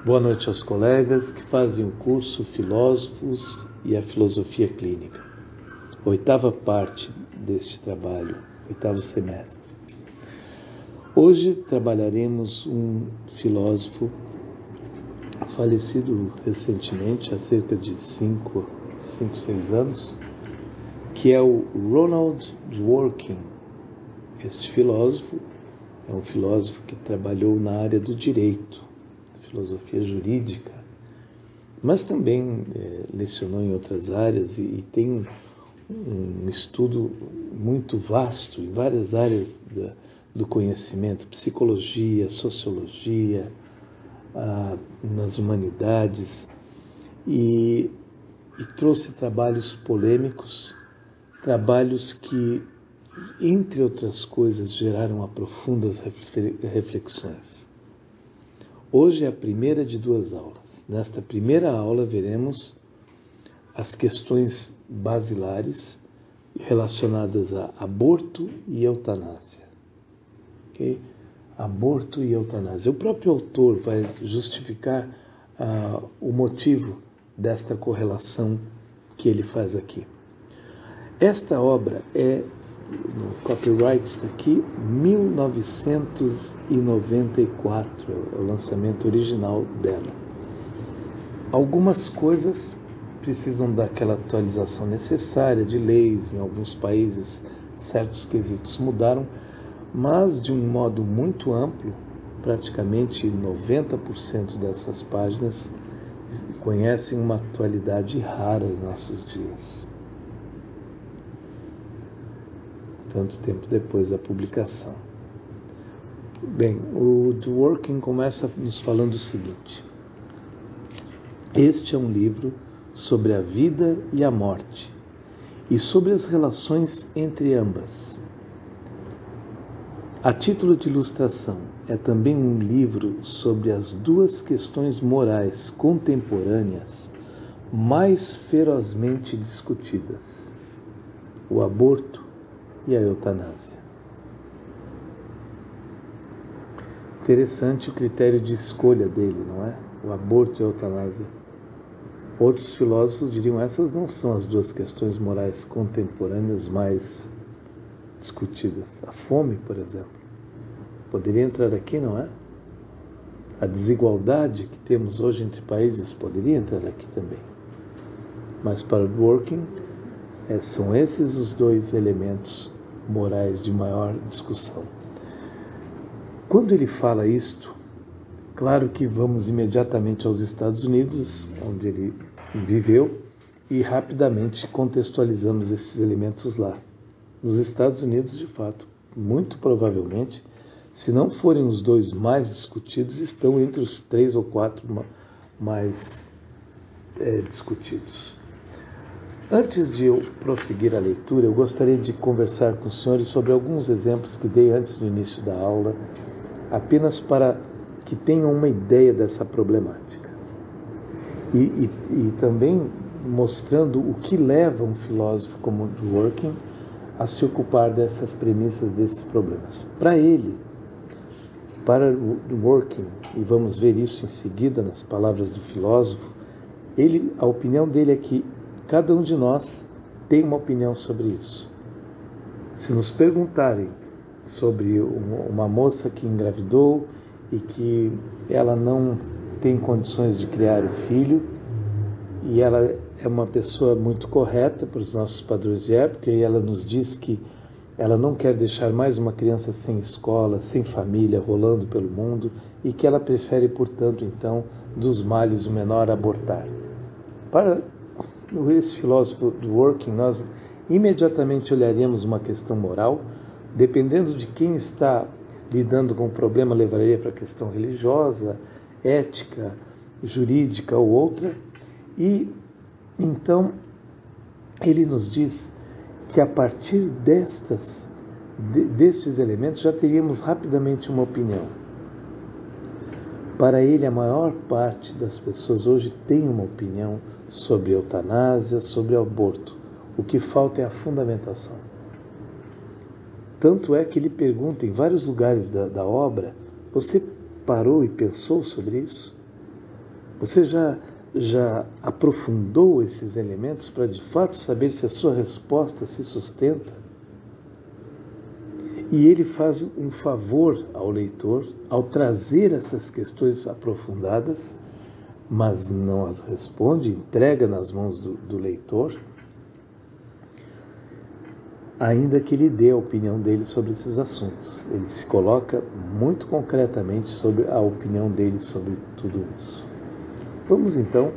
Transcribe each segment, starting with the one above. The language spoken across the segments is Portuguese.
Boa noite aos colegas que fazem o curso Filósofos e a Filosofia Clínica. Oitava parte deste trabalho, oitavo semestre. Hoje trabalharemos um filósofo falecido recentemente, há cerca de 5, 6 anos, que é o Ronald Dworkin. Este filósofo é um filósofo que trabalhou na área do direito, filosofia jurídica, mas também lecionou em outras áreas e tem um estudo muito vasto em várias áreas do conhecimento, psicologia, sociologia, nas humanidades, e trouxe trabalhos polêmicos, trabalhos que, entre outras coisas, geraram profundas reflexões. Hoje é a primeira de 2 aulas. Nesta primeira aula veremos as questões basilares relacionadas a aborto e eutanásia. Okay? Aborto e eutanásia. O próprio autor vai justificar o motivo desta correlação que ele faz aqui. Esta obra no copyright está aqui, 1994, é o lançamento original dela. Algumas coisas precisam daquela atualização necessária de leis, em alguns países certos quesitos mudaram, mas de um modo muito amplo, praticamente 90% dessas páginas conhecem uma atualidade rara em nossos dias. Tanto tempo depois da publicação. Bem, o Dworkin começa nos falando o seguinte: este é um livro sobre a vida e a morte e sobre as relações entre ambas. A título de ilustração, é também um livro sobre as 2 questões morais contemporâneas mais ferozmente discutidas: o aborto e a eutanásia. Interessante o critério de escolha dele, não é? O aborto e a eutanásia. Outros filósofos diriam essas não são as 2 questões morais contemporâneas mais discutidas. A fome, por exemplo, poderia entrar aqui, não é? A desigualdade que temos hoje entre países poderia entrar aqui também. Mas para Dworkin, são esses os 2 elementos morais de maior discussão. Quando ele fala isto, claro que vamos imediatamente aos Estados Unidos, onde ele viveu, e rapidamente contextualizamos esses elementos lá. Nos Estados Unidos, de fato, muito provavelmente, se não forem os 2 mais discutidos, estão entre os 3 ou 4 mais discutidos. Antes de eu prosseguir a leitura, eu gostaria de conversar com os senhores sobre alguns exemplos que dei antes do início da aula, apenas para que tenham uma ideia dessa problemática. E também mostrando o que leva um filósofo como Dworkin a se ocupar dessas premissas, desses problemas. Para Dworkin, e vamos ver isso em seguida nas palavras do filósofo, a opinião dele é que cada um de nós tem uma opinião sobre isso. Se nos perguntarem sobre uma moça que engravidou e que ela não tem condições de criar o filho, e ela é uma pessoa muito correta para os nossos padrões de época, e ela nos diz que ela não quer deixar mais uma criança sem escola, sem família, rolando pelo mundo, e que ela prefere, portanto, então, dos males o menor abortar. Para esse filósofo Dworkin, nós imediatamente olharíamos uma questão moral, dependendo de quem está lidando com o problema, levaria para a questão religiosa, ética, jurídica ou outra, e então ele nos diz que a partir destes elementos já teríamos rapidamente uma opinião. Para ele, a maior parte das pessoas hoje tem uma opinião sobre eutanásia, sobre aborto. O que falta é a fundamentação. Tanto é que ele pergunta em vários lugares da obra: você parou e pensou sobre isso? Você já aprofundou esses elementos para de fato saber se a sua resposta se sustenta? E ele faz um favor ao leitor ao trazer essas questões aprofundadas, mas não as responde, entrega nas mãos do leitor, ainda que ele dê a opinião dele sobre esses assuntos. Ele se coloca muito concretamente sobre a opinião dele sobre tudo isso. Vamos então,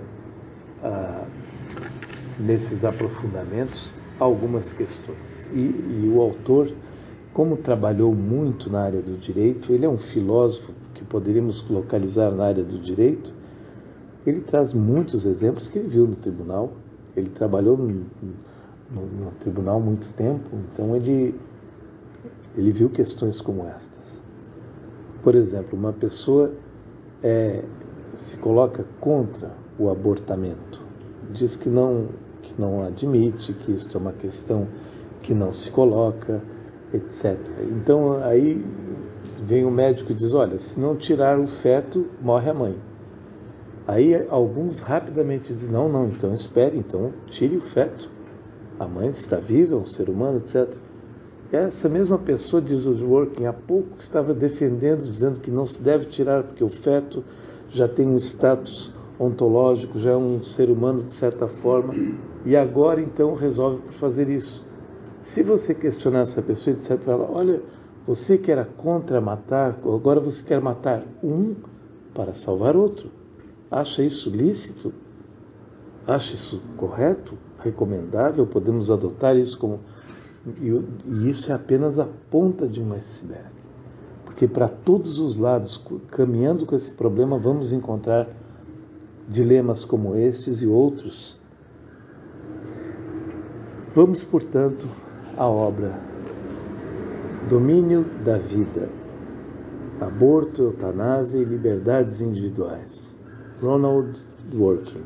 nesses aprofundamentos, a algumas questões. E o autor, como trabalhou muito na área do direito, ele é um filósofo que poderíamos localizar na área do direito. Ele traz muitos exemplos que ele viu no tribunal. Ele trabalhou no tribunal muito tempo, então ele viu questões como estas. Por exemplo, uma pessoa se coloca contra o abortamento, diz que não admite, que isso é uma questão que não se coloca, etc. Então aí vem o médico e diz, olha, se não tirar o feto, morre a mãe. Aí alguns rapidamente dizem, não, então espere, então tire o feto. A mãe está viva, é um ser humano, etc. E essa mesma pessoa, diz o Dworkin, há pouco estava defendendo, dizendo que não se deve tirar porque o feto já tem um status ontológico, já é um ser humano de certa forma, e agora então resolve por fazer isso. Se você questionar essa pessoa e disser para ela, olha, você que era contra matar, agora você quer matar um para salvar outro. Acha isso lícito? Acha isso correto? Recomendável? Podemos adotar isso como... E isso é apenas a ponta de um iceberg. Porque para todos os lados, caminhando com esse problema, vamos encontrar dilemas como estes e outros. Vamos, portanto, à obra Domínio da Vida, Aborto, Eutanásia e Liberdades Individuais, Ronald Dworkin.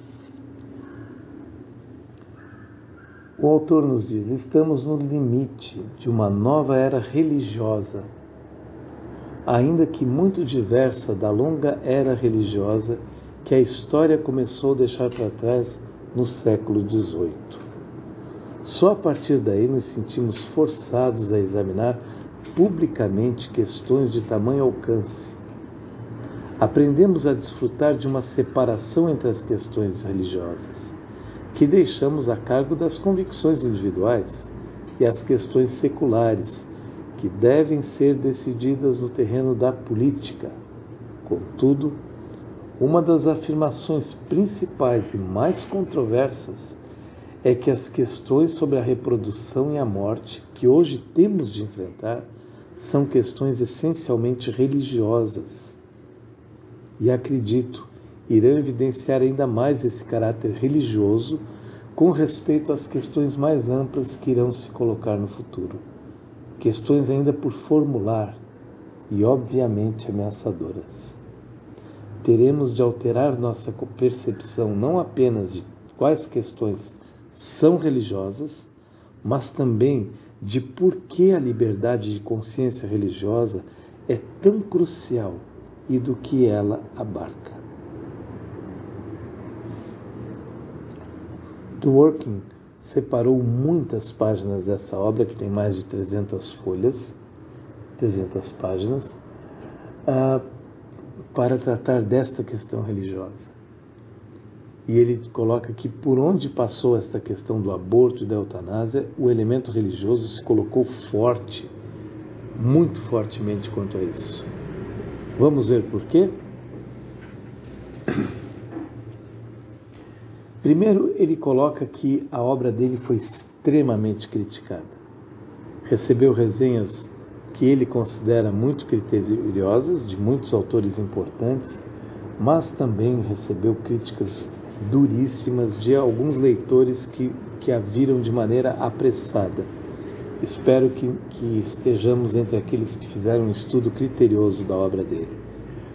O autor nos diz, estamos no limite de uma nova era religiosa, ainda que muito diversa da longa era religiosa que a história começou a deixar para trás no século XVIII. Só a partir daí nos sentimos forçados a examinar publicamente questões de tamanho alcance. Aprendemos a desfrutar de uma separação entre as questões religiosas, que deixamos a cargo das convicções individuais, e as questões seculares, que devem ser decididas no terreno da política. Contudo, uma das afirmações principais e mais controversas é que as questões sobre a reprodução e a morte que hoje temos de enfrentar são questões essencialmente religiosas. E acredito, irão evidenciar ainda mais esse caráter religioso com respeito às questões mais amplas que irão se colocar no futuro. Questões ainda por formular e, obviamente, ameaçadoras. Teremos de alterar nossa percepção não apenas de quais questões são religiosas, mas também de por que a liberdade de consciência religiosa é tão crucial e do que ela abarca. Dworkin separou muitas páginas dessa obra, que tem mais de 300 folhas, 300 páginas, para tratar desta questão religiosa. E ele coloca que por onde passou esta questão do aborto e da eutanásia, o elemento religioso se colocou forte, muito fortemente quanto a isso. Vamos ver por quê? Primeiro, ele coloca que a obra dele foi extremamente criticada. Recebeu resenhas que ele considera muito criteriosas, de muitos autores importantes, mas também recebeu críticas duríssimas de alguns leitores que a viram de maneira apressada. Espero que estejamos entre aqueles que fizeram um estudo criterioso da obra dele.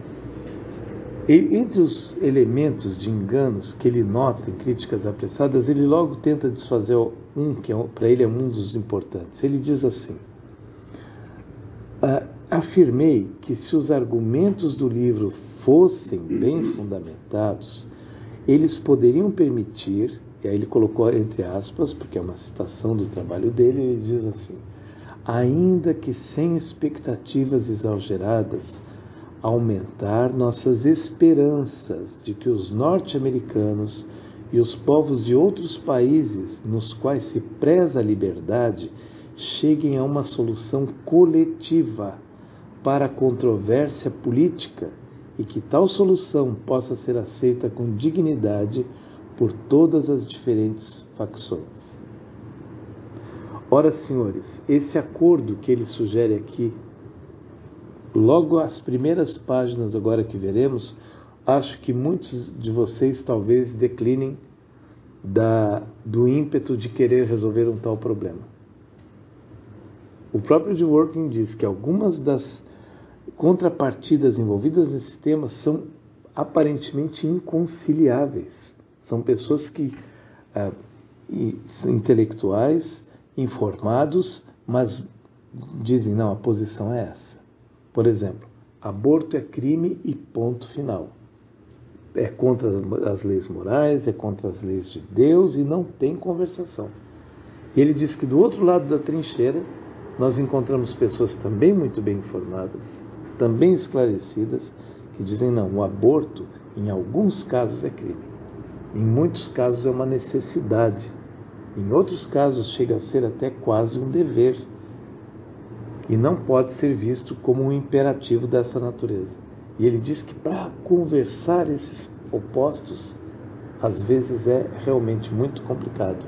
E, entre os elementos de enganos que ele nota em críticas apressadas, ele logo tenta desfazer um que para ele é um dos importantes. Ele diz assim: afirmei que se os argumentos do livro fossem bem fundamentados, eles poderiam permitir, e aí ele colocou entre aspas, porque é uma citação do trabalho dele, ele diz assim: ainda que sem expectativas exageradas, aumentar nossas esperanças de que os norte-americanos e os povos de outros países nos quais se preza a liberdade cheguem a uma solução coletiva para a controvérsia política e que tal solução possa ser aceita com dignidade por todas as diferentes facções. Ora, senhores, esse acordo que ele sugere aqui, logo as primeiras páginas agora que veremos, acho que muitos de vocês talvez declinem do ímpeto de querer resolver um tal problema. O próprio Dworkin diz que algumas das contrapartidas envolvidas nesse tema são aparentemente inconciliáveis. São pessoas que intelectuais, informados, mas dizem, não, a posição é essa. Por exemplo, aborto é crime e ponto final. É contra as leis morais, é contra as leis de Deus e não tem conversação. E ele diz que do outro lado da trincheira nós encontramos pessoas também muito bem informadas, também esclarecidas, que dizem, não, o aborto em alguns casos é crime. Em muitos casos é uma necessidade. Em outros casos chega a ser até quase um dever. E não pode ser visto como um imperativo dessa natureza. E ele diz que para conversar esses opostos, às vezes é realmente muito complicado.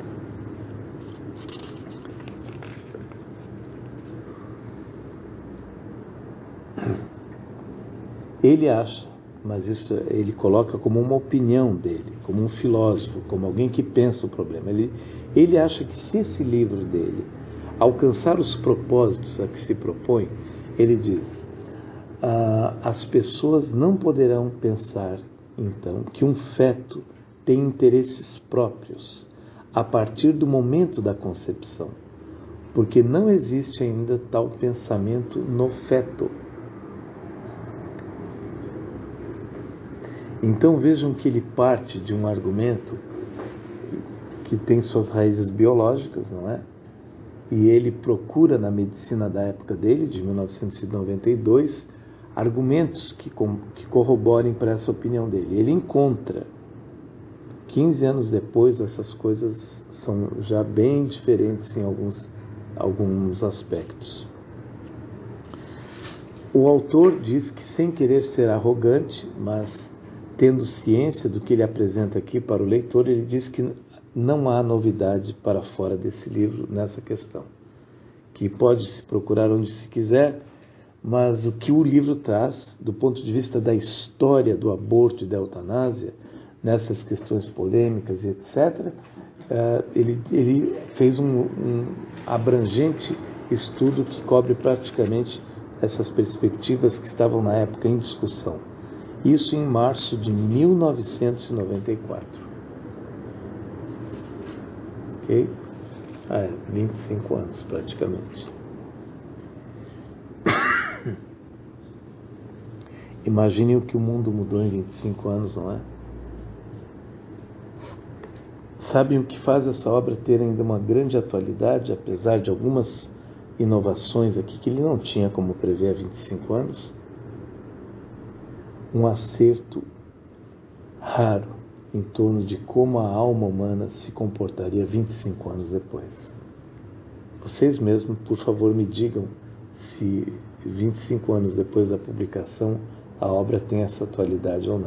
Ele acha, mas isso ele coloca como uma opinião dele, como um filósofo, como alguém que pensa o problema. Ele acha que se esse livro dele alcançar os propósitos a que se propõe, ele diz, as pessoas não poderão pensar, então, que um feto tem interesses próprios a partir do momento da concepção, porque não existe ainda tal pensamento no feto. Então vejam que ele parte de um argumento que tem suas raízes biológicas, não é? E ele procura na medicina da época dele, de 1992, argumentos que corroborem para essa opinião dele. Ele encontra. 15 anos depois, essas coisas são já bem diferentes em alguns aspectos. O autor diz que, sem querer ser arrogante, mas tendo ciência do que ele apresenta aqui para o leitor, ele diz que não há novidade para fora desse livro nessa questão, que pode se procurar onde se quiser, mas o que o livro traz, do ponto de vista da história do aborto e da eutanásia, nessas questões polêmicas e etc., ele fez um abrangente estudo que cobre praticamente essas perspectivas que estavam na época em discussão. Isso em março de 1994. Ok? 25 anos praticamente. Imaginem o que o mundo mudou em 25 anos, não é? Sabem o que faz essa obra ter ainda uma grande atualidade, apesar de algumas inovações aqui que ele não tinha como prever há 25 anos? Um acerto raro em torno de como a alma humana se comportaria 25 anos depois. Vocês mesmos, por favor, me digam se 25 anos depois da publicação a obra tem essa atualidade ou não.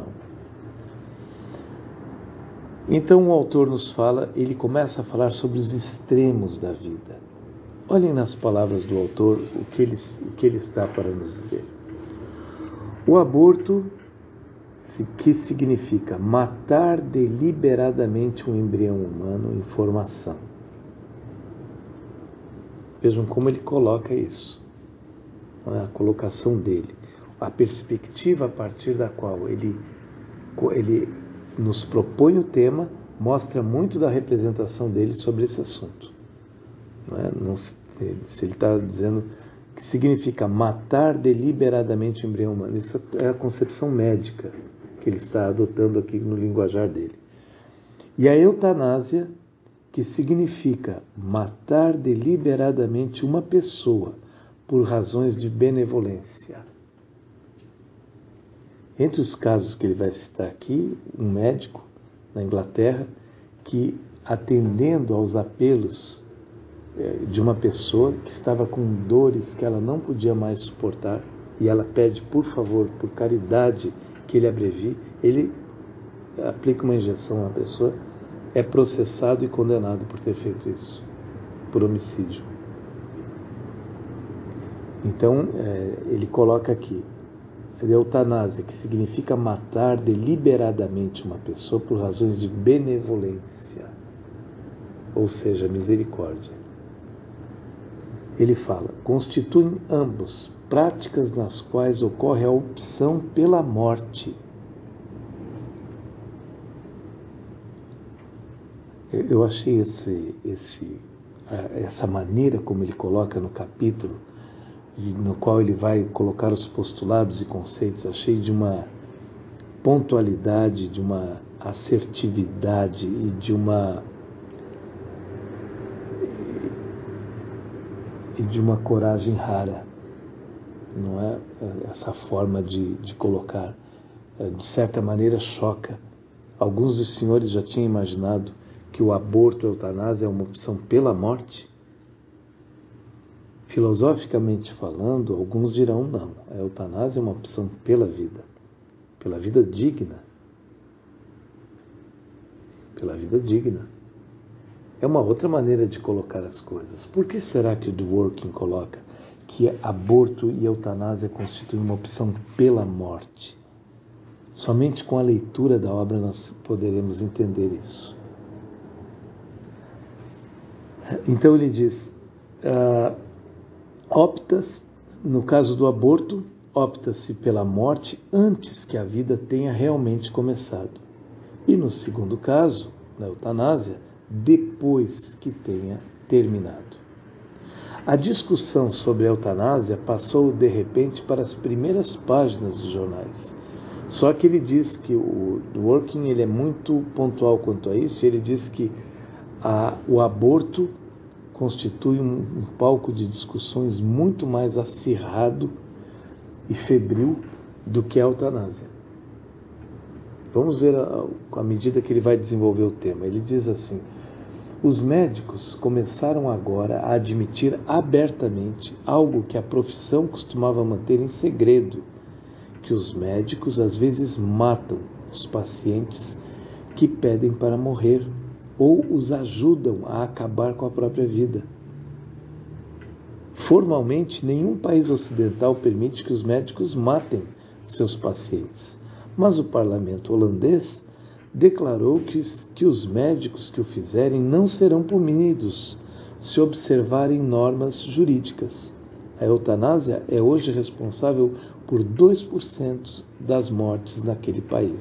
Então o autor nos fala, ele começa a falar sobre os extremos da vida. Olhem nas palavras do autor o que ele está para nos dizer. O aborto, que significa matar deliberadamente um embrião humano em formação. Vejam como ele coloca isso, a colocação dele, a perspectiva a partir da qual ele nos propõe o tema, mostra muito da representação dele sobre esse assunto. Não é? Se ele está dizendo que significa matar deliberadamente o embrião humano. Isso é a concepção médica que ele está adotando aqui no linguajar dele. E a eutanásia, que significa matar deliberadamente uma pessoa por razões de benevolência. Entre os casos que ele vai citar aqui, um médico na Inglaterra que, atendendo aos apelos de uma pessoa que estava com dores que ela não podia mais suportar, e ela pede, por favor, por caridade, que ele abrevie, ele aplica uma injeção à pessoa, é processado e condenado por ter feito isso, por homicídio. Então, ele coloca aqui, eutanásia, que significa matar deliberadamente uma pessoa por razões de benevolência, ou seja, misericórdia. Ele fala, constituem ambos práticas nas quais ocorre a opção pela morte. Eu achei essa maneira como ele coloca no capítulo, no qual ele vai colocar os postulados e conceitos, achei de uma pontualidade, de uma assertividade e de uma coragem rara. Não é? Essa forma de colocar, de certa maneira, choca. Alguns dos senhores já tinham imaginado que o aborto, a eutanásia, é uma opção pela morte? Filosoficamente falando, alguns dirão não. A eutanásia é uma opção pela vida digna. Pela vida digna. É uma outra maneira de colocar as coisas. Por que será que o Dworkin coloca que aborto e eutanásia constituem uma opção pela morte? Somente com a leitura da obra nós poderemos entender isso. Então ele diz, no caso do aborto, opta-se pela morte antes que a vida tenha realmente começado. E no segundo caso, na eutanásia, depois que tenha terminado. A discussão sobre a eutanásia passou de repente para as primeiras páginas dos jornais. Só que ele diz que o Dworkin ele é muito pontual quanto a isso, ele diz que o aborto constitui um palco de discussões muito mais acirrado e febril do que a eutanásia. Vamos ver à medida que ele vai desenvolver o tema. Ele diz assim, os médicos começaram agora a admitir abertamente algo que a profissão costumava manter em segredo, que os médicos às vezes matam os pacientes que pedem para morrer ou os ajudam a acabar com a própria vida. Formalmente, nenhum país ocidental permite que os médicos matem seus pacientes, mas o parlamento holandês declarou que os médicos que o fizerem não serão punidos se observarem normas jurídicas. A eutanásia é hoje responsável por 2% das mortes naquele país.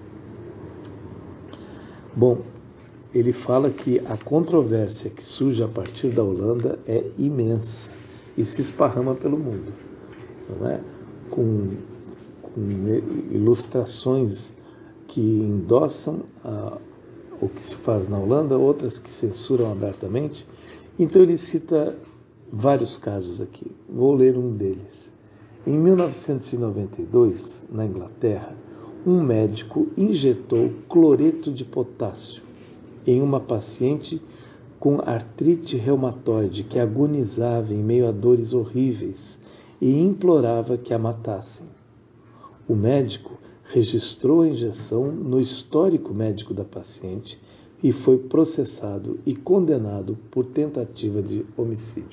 Bom, ele fala que a controvérsia que surge a partir da Holanda é imensa e se esparrama pelo mundo, não é? Com ilustrações que endossam o que se faz na Holanda, outras que censuram abertamente. Então ele cita vários casos aqui. Vou ler um deles. Em 1992, na Inglaterra, um médico injetou cloreto de potássio em uma paciente com artrite reumatoide que agonizava em meio a dores horríveis e implorava que a matassem. O médico registrou a injeção no histórico médico da paciente e foi processado e condenado por tentativa de homicídio.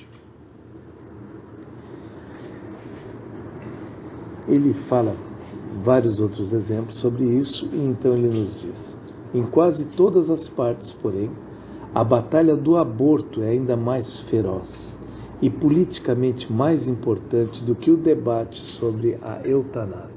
Ele fala vários outros exemplos sobre isso e então ele nos diz: em quase todas as partes, porém, a batalha do aborto é ainda mais feroz e politicamente mais importante do que o debate sobre a eutanásia.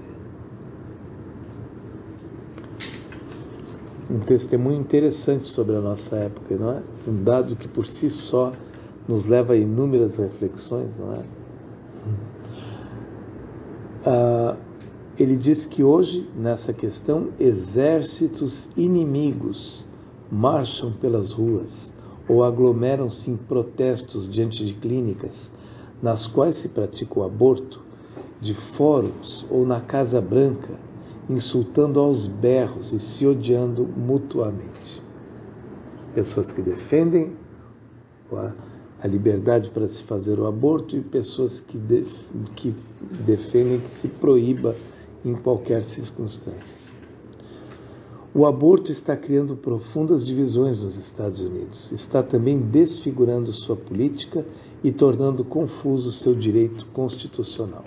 Um testemunho interessante sobre a nossa época, não é? Um dado que por si só nos leva a inúmeras reflexões, não é? Ele diz que hoje, nessa questão, exércitos inimigos marcham pelas ruas ou aglomeram-se em protestos diante de clínicas nas quais se pratica o aborto, de fóruns ou na Casa Branca, insultando aos berros e se odiando mutuamente. Pessoas que defendem a liberdade para se fazer o aborto e pessoas que defendem que se proíba em qualquer circunstância. O aborto está criando profundas divisões nos Estados Unidos. Está também desfigurando sua política e tornando confuso seu direito constitucional.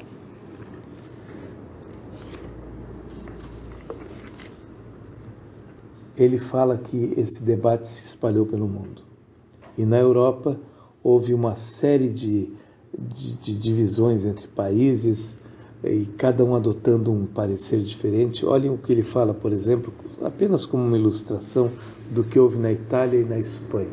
Ele fala que esse debate se espalhou pelo mundo. E na Europa houve uma série de divisões entre países, e cada um adotando um parecer diferente. Olhem o que ele fala, por exemplo, apenas como uma ilustração do que houve na Itália e na Espanha.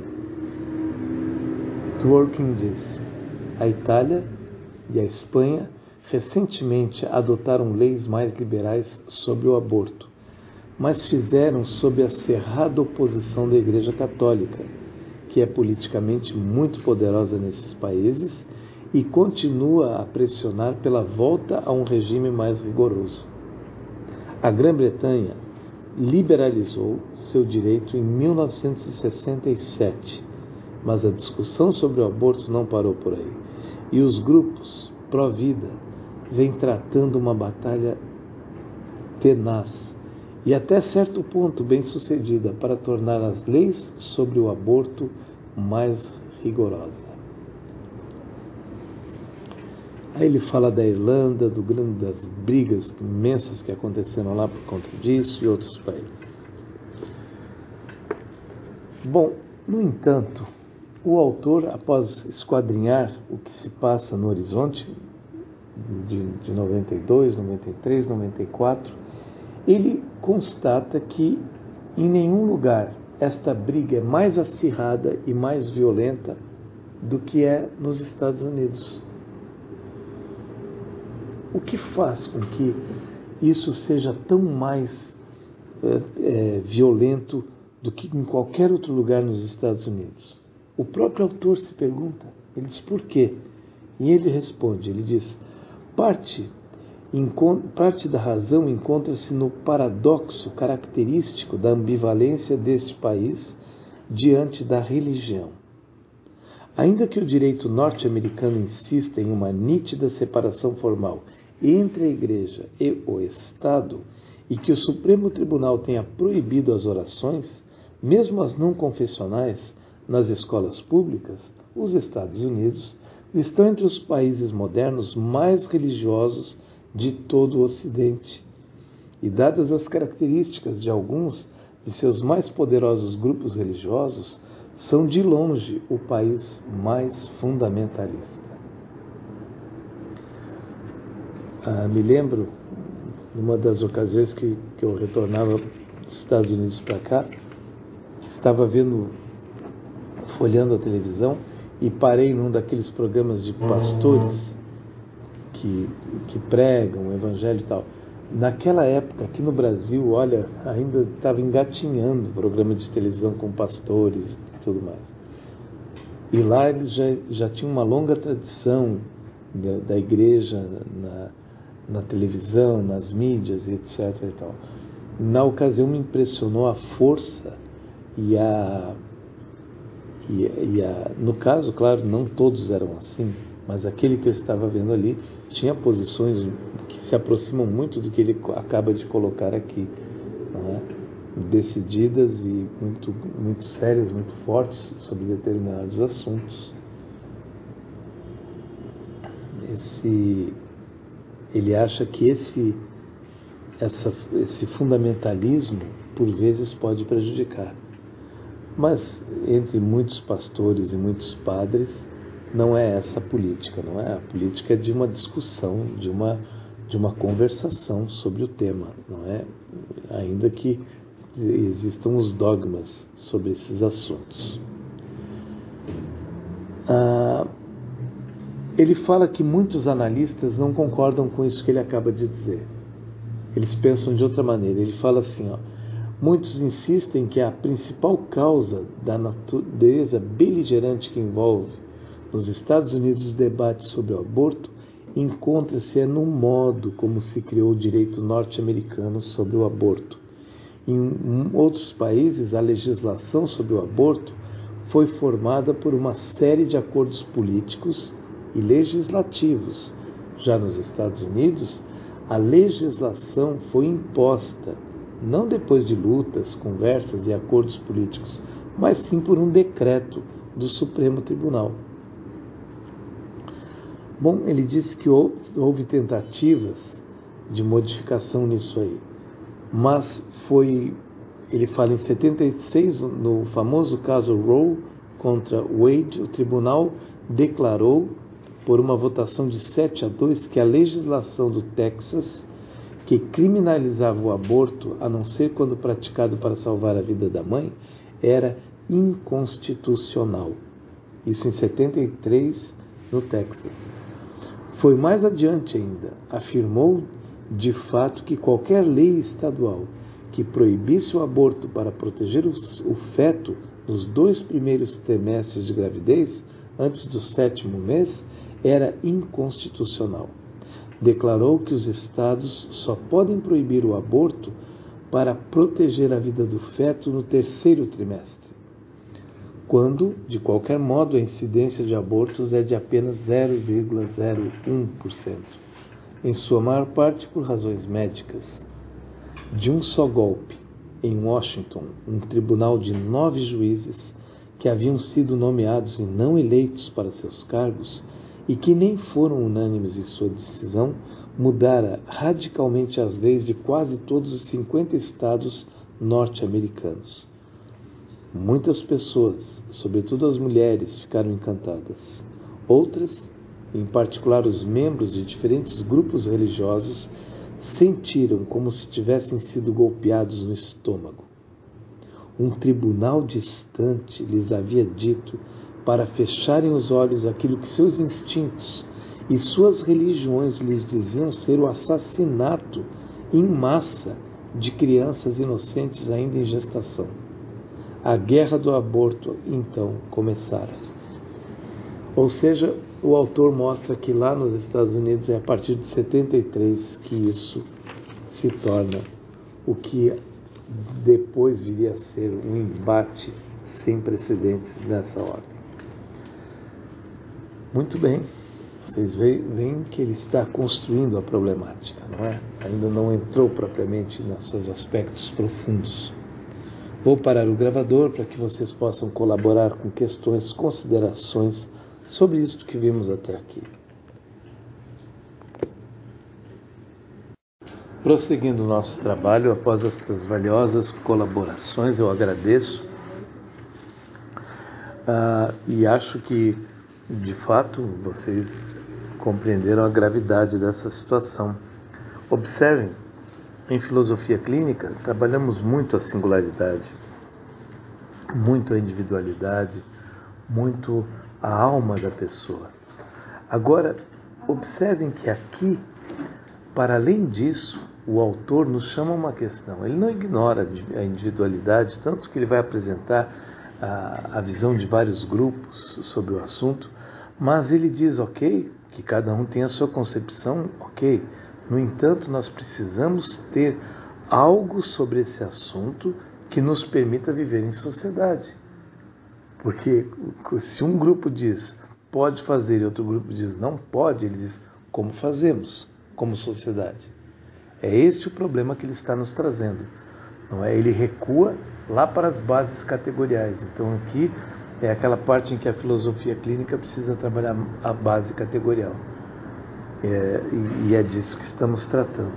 Dworkin diz: a Itália e a Espanha recentemente adotaram leis mais liberais sobre o aborto, mas fizeram sob a cerrada oposição da Igreja Católica, que é politicamente muito poderosa nesses países e continua a pressionar pela volta a um regime mais rigoroso. A Grã-Bretanha liberalizou seu direito em 1967, mas a discussão sobre o aborto não parou por aí. E os grupos pró-vida vêm tratando uma batalha tenaz e até certo ponto bem-sucedida para tornar as leis sobre o aborto mais rigorosas. Aí ele fala da Irlanda, das brigas imensas que aconteceram lá por conta disso e outros países. Bom, no entanto, o autor, após esquadrinhar o que se passa no horizonte de 92, 93, 94, ele constata que em nenhum lugar esta briga é mais acirrada e mais violenta do que é nos Estados Unidos. O que faz com que isso seja tão mais violento do que em qualquer outro lugar nos Estados Unidos? O próprio autor se pergunta, ele diz por quê? E ele responde, ele diz, parte da razão encontra-se no paradoxo característico da ambivalência deste país diante da religião. Ainda que o direito norte-americano insista em uma nítida separação formal entre a Igreja e o Estado, e que o Supremo Tribunal tenha proibido as orações, mesmo as não confessionais, nas escolas públicas, os Estados Unidos estão entre os países modernos mais religiosos de todo o Ocidente. E dadas as características de alguns de seus mais poderosos grupos religiosos, são de longe o país mais fundamentalista. Me lembro, numa das ocasiões que eu retornava dos Estados Unidos para cá, estava folheando a televisão e parei num daqueles programas de pastores que pregam o evangelho e tal. Naquela época, aqui no Brasil, olha, ainda estava engatinhando o programa de televisão com pastores e tudo mais. E lá eles já tinham uma longa tradição da igreja na televisão, nas mídias, etc. E tal. Na ocasião me impressionou a força no caso, claro, não todos eram assim, mas aquele que eu estava vendo ali tinha posições que se aproximam muito do que ele acaba de colocar aqui, não é? Decididas e muito, muito sérias, muito fortes sobre determinados assuntos. Ele acha que esse fundamentalismo, por vezes, pode prejudicar. Mas, entre muitos pastores e muitos padres, não é essa a política, não é? A política é de uma discussão, de uma conversação sobre o tema, não é? Ainda que existam os dogmas sobre esses assuntos. Ele fala que muitos analistas não concordam com isso que ele acaba de dizer. Eles pensam de outra maneira. Ele fala assim, muitos insistem que a principal causa da natureza beligerante que envolve nos Estados Unidos os debates sobre o aborto encontra-se no modo como se criou o direito norte-americano sobre o aborto. Em outros países, a legislação sobre o aborto foi formada por uma série de acordos políticos e legislativos. Já nos Estados Unidos, a legislação foi imposta, não depois de lutas, conversas e acordos políticos, mas sim por um decreto do Supremo Tribunal. Bom, ele disse que houve tentativas de modificação nisso aí, mas ele fala em 76, no famoso caso Roe contra Wade, o tribunal declarou, por uma votação de 7-2, que a legislação do Texas, que criminalizava o aborto, a não ser quando praticado para salvar a vida da mãe, era inconstitucional. Isso em 73, no Texas. Foi mais adiante ainda, afirmou de fato que qualquer lei estadual que proibisse o aborto para proteger o feto nos 2 primeiros trimestres de gravidez, antes do 7º mês, era inconstitucional. Declarou que os estados só podem proibir o aborto para proteger a vida do feto no 3º trimestre, quando, de qualquer modo, a incidência de abortos é de apenas 0,01%, em sua maior parte por razões médicas. De um só golpe, em Washington, um tribunal de 9 juízes que haviam sido nomeados e não eleitos para seus cargos e que nem foram unânimes em sua decisão, mudara radicalmente as leis de quase todos os 50 estados norte-americanos. Muitas pessoas, sobretudo as mulheres, ficaram encantadas. Outras, em particular os membros de diferentes grupos religiosos, sentiram como se tivessem sido golpeados no estômago. Um tribunal distante lhes havia dito para fecharem os olhos àquilo que seus instintos e suas religiões lhes diziam ser o assassinato em massa de crianças inocentes ainda em gestação. A guerra do aborto, então, começara. Ou seja, o autor mostra que lá nos Estados Unidos é a partir de 73 que isso se torna o que depois viria a ser um embate sem precedentes nessa ordem. Muito bem, vocês veem que ele está construindo a problemática, não é? Ainda não entrou propriamente nos seus aspectos profundos. Vou parar o gravador para que vocês possam colaborar com questões, considerações sobre isso que vimos até aqui. Prosseguindo o nosso trabalho, após estas valiosas colaborações, eu agradeço e acho que, de fato, vocês compreenderam a gravidade dessa situação. Observem, em filosofia clínica, trabalhamos muito a singularidade, muito a individualidade, muito a alma da pessoa. Agora, observem que aqui, para além disso, o autor nos chama uma questão. Ele não ignora a individualidade, tanto que ele vai apresentar a visão de vários grupos sobre o assunto, mas ele diz, ok, que cada um tem a sua concepção, ok. No entanto, nós precisamos ter algo sobre esse assunto que nos permita viver em sociedade. Porque se um grupo diz pode fazer e outro grupo diz não pode, ele diz como fazemos como sociedade. É este o problema que ele está nos trazendo. Não é? Ele recua lá para as bases categoriais. Então aqui é aquela parte em que a filosofia clínica precisa trabalhar a base categorial. E é disso que estamos tratando.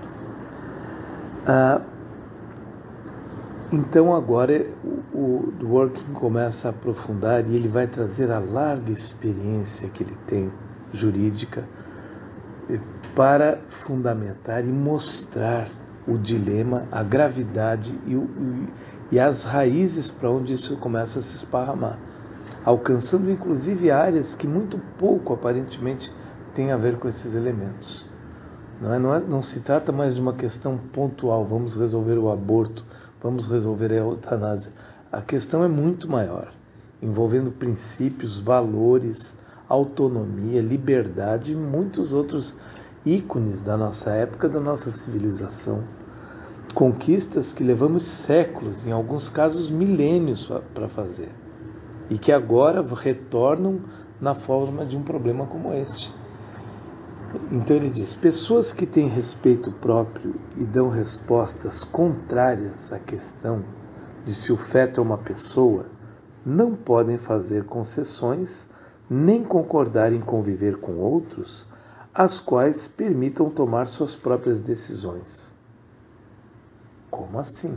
Então agora o Dworkin começa a aprofundar e ele vai trazer a larga experiência que ele tem jurídica para fundamentar e mostrar o dilema, a gravidade e as raízes para onde isso começa a se esparramar, alcançando inclusive áreas que muito pouco aparentemente tem a ver com esses elementos. Não se trata mais de uma questão pontual, vamos resolver o aborto, vamos resolver a eutanásia. A questão é muito maior, envolvendo princípios, valores, autonomia, liberdade e muitos outros ícones da nossa época, da nossa civilização. Conquistas que levamos séculos, em alguns casos milênios, para fazer. E que agora retornam na forma de um problema como este. Então ele diz, pessoas que têm respeito próprio e dão respostas contrárias à questão de se o feto é uma pessoa, não podem fazer concessões, nem concordar em conviver com outros, as quais permitam tomar suas próprias decisões. Como assim?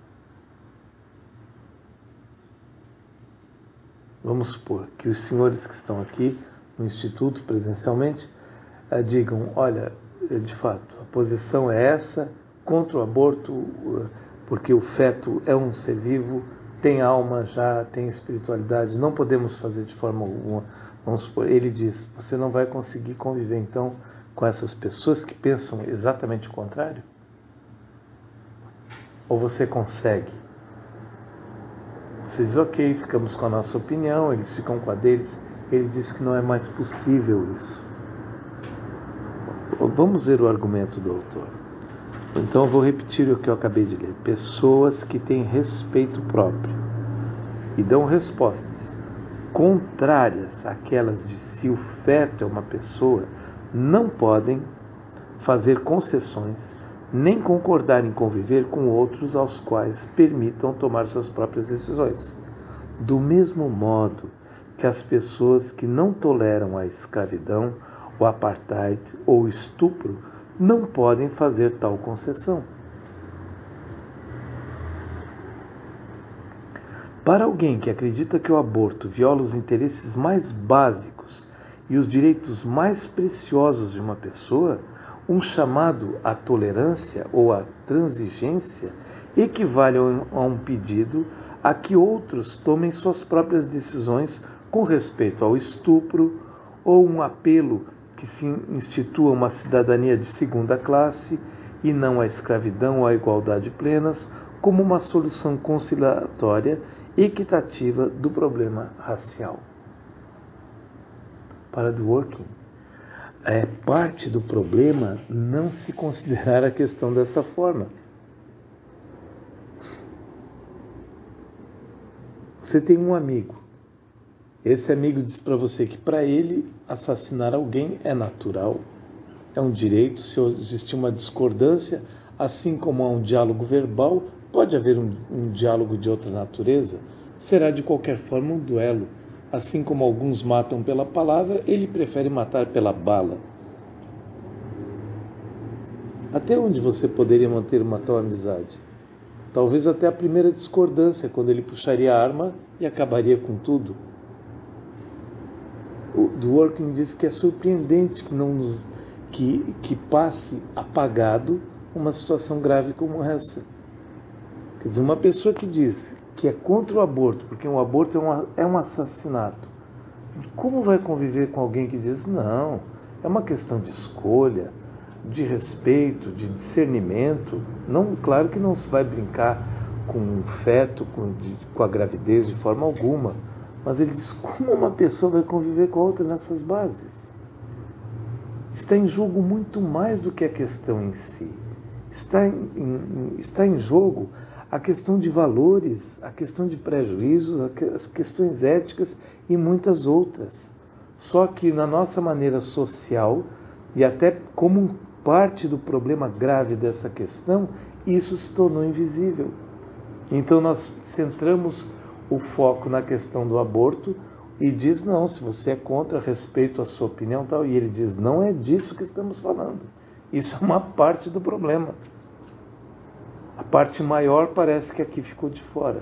Vamos supor que os senhores que estão aqui no Instituto presencialmente digam, olha, de fato, a posição é essa, contra o aborto, porque o feto é um ser vivo, tem alma já, tem espiritualidade, não podemos fazer de forma alguma. Vamos supor, ele diz, você não vai conseguir conviver então com essas pessoas que pensam exatamente o contrário? Ou você consegue? Você diz, ok, ficamos com a nossa opinião, eles ficam com a deles. Ele diz que não é mais possível isso. Vamos ver o argumento do autor. Então eu vou repetir o que eu acabei de ler. Pessoas que têm respeito próprio e dão respostas contrárias àquelas de se o feto é uma pessoa, não podem fazer concessões, nem concordar em conviver com outros aos quais permitam tomar suas próprias decisões. Do mesmo modo que as pessoas que não toleram a escravidão, o apartheid ou o estupro não podem fazer tal concessão. Para alguém que acredita que o aborto viola os interesses mais básicos e os direitos mais preciosos de uma pessoa, um chamado à tolerância ou à transigência equivale a um pedido a que outros tomem suas próprias decisões com respeito ao estupro, ou um apelo que se institua uma cidadania de segunda classe e não a escravidão ou a igualdade plenas, como uma solução conciliatória equitativa do problema racial. Para Dworkin, é parte do problema não se considerar a questão dessa forma. Você tem um amigo. Esse amigo diz para você que para ele assassinar alguém é natural, é um direito. Se existir uma discordância, assim como há um diálogo verbal, pode haver um diálogo de outra natureza. Será de qualquer forma um duelo. Assim como alguns matam pela palavra, ele prefere matar pela bala. Até onde você poderia manter uma tal amizade? Talvez até a primeira discordância, quando ele puxaria a arma e acabaria com tudo. O Dworkin diz que é surpreendente que passe apagado uma situação grave como essa. Quer dizer, uma pessoa que diz que é contra o aborto, porque o aborto é um assassinato, como vai conviver com alguém que diz, não, é uma questão de escolha, de respeito, de discernimento? Não, claro que não se vai brincar com um feto, com a gravidez de forma alguma. Mas ele diz, como uma pessoa vai conviver com a outra nessas bases? Está em jogo muito mais do que a questão em si. Está em jogo a questão de valores, a questão de prejuízos, as questões éticas e muitas outras. Só que na nossa maneira social, e até como parte do problema grave dessa questão, isso se tornou invisível. Então nós centramos o foco na questão do aborto e diz, não, se você é contra, respeito a sua opinião, tal. E ele diz, não é disso que estamos falando. Isso é uma parte do problema. A parte maior parece que aqui ficou de fora.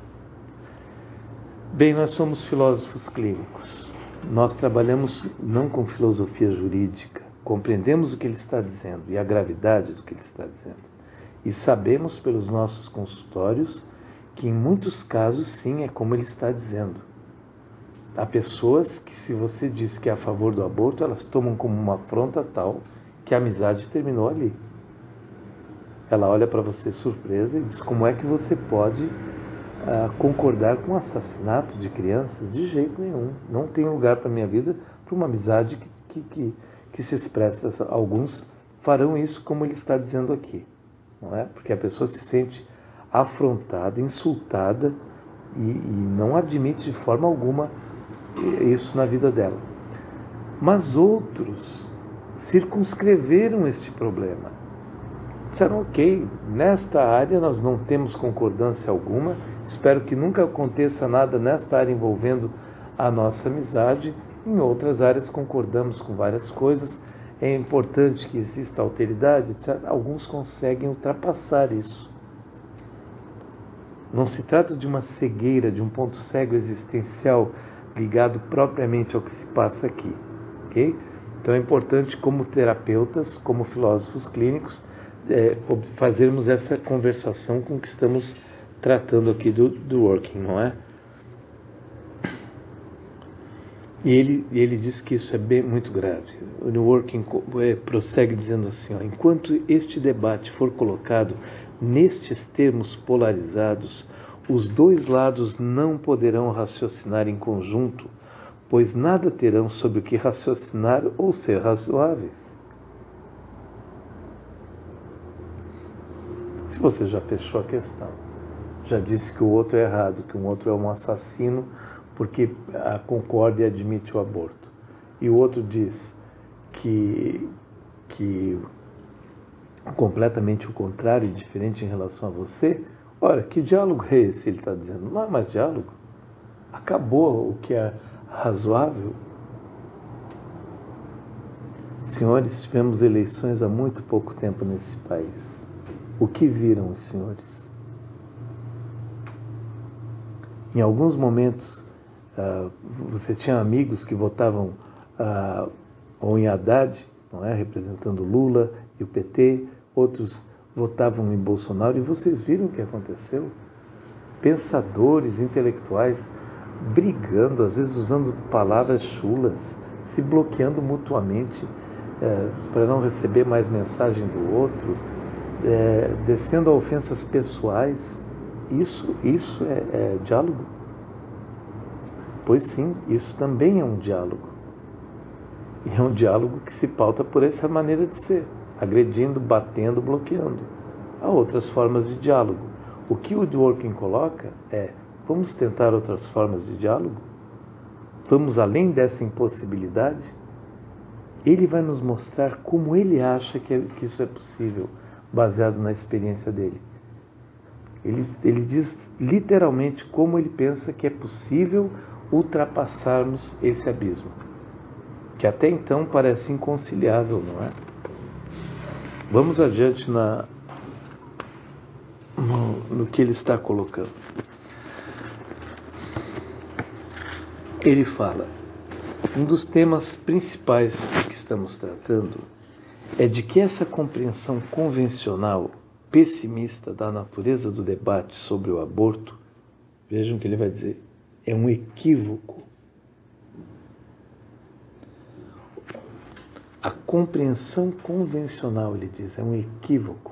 Bem, nós somos filósofos clínicos. Nós trabalhamos não com filosofia jurídica. Compreendemos o que ele está dizendo e a gravidade do que ele está dizendo. E sabemos pelos nossos consultórios que em muitos casos, sim, é como ele está dizendo. Há pessoas que, se você diz que é a favor do aborto, elas tomam como uma afronta tal que a amizade terminou ali. Ela olha para você surpresa e diz: como é que você pode concordar com o assassinato de crianças? De jeito nenhum. Não tem lugar para a minha vida para uma amizade que se expressa. Alguns farão isso como ele está dizendo aqui, não é? Porque a pessoa se sente afrontada, insultada e não admite de forma alguma isso na vida dela. Mas outros circunscreveram este problema. Disseram: ok, nesta área nós não temos concordância alguma, espero que nunca aconteça nada nesta área envolvendo a nossa amizade. Em outras áreas concordamos com várias coisas, é importante que exista alteridade, etc. Alguns conseguem ultrapassar isso. Não se trata de uma cegueira, de um ponto cego existencial ligado propriamente ao que se passa aqui, ok? Então é importante, como terapeutas, como filósofos clínicos, fazermos essa conversação com o que estamos tratando aqui do working, não é? E ele diz que isso é muito grave. O New Working prossegue dizendo assim: enquanto este debate for colocado nestes termos polarizados, os dois lados não poderão raciocinar em conjunto, pois nada terão sobre o que raciocinar ou ser razoáveis. Se você já fechou a questão, já disse que o outro é errado, que o outro é um assassino porque concorda e admite o aborto, e o outro diz que completamente o contrário e diferente em relação a você, ora, que diálogo é esse? Ele está dizendo, não é mais diálogo. Acabou o que é razoável. Senhores, tivemos eleições há muito pouco tempo nesse país. O que viram os senhores? Em alguns momentos, você tinha amigos que votavam ou em Haddad, não é, representando Lula e o PT, outros votavam em Bolsonaro, e vocês viram o que aconteceu? Pensadores, intelectuais, brigando, às vezes usando palavras chulas, se bloqueando mutuamente para não receber mais mensagem do outro, descendo a ofensas pessoais. Isso é diálogo? Pois sim, isso também é um diálogo. E é um diálogo que se pauta por essa maneira de ser, agredindo, batendo, bloqueando. Há outras formas de diálogo. O que o Dworkin coloca é: vamos tentar outras formas de diálogo? Vamos além dessa impossibilidade? Ele vai nos mostrar como ele acha que isso é possível, baseado na experiência dele. Ele diz literalmente como ele pensa que é possível ultrapassarmos esse abismo, que até então parece inconciliável, não é? Vamos adiante no que ele está colocando. Ele fala: um dos temas principais que estamos tratando é de que essa compreensão convencional, pessimista da natureza do debate sobre o aborto, vejam o que ele vai dizer, é um equívoco. A compreensão convencional, ele diz, é um equívoco.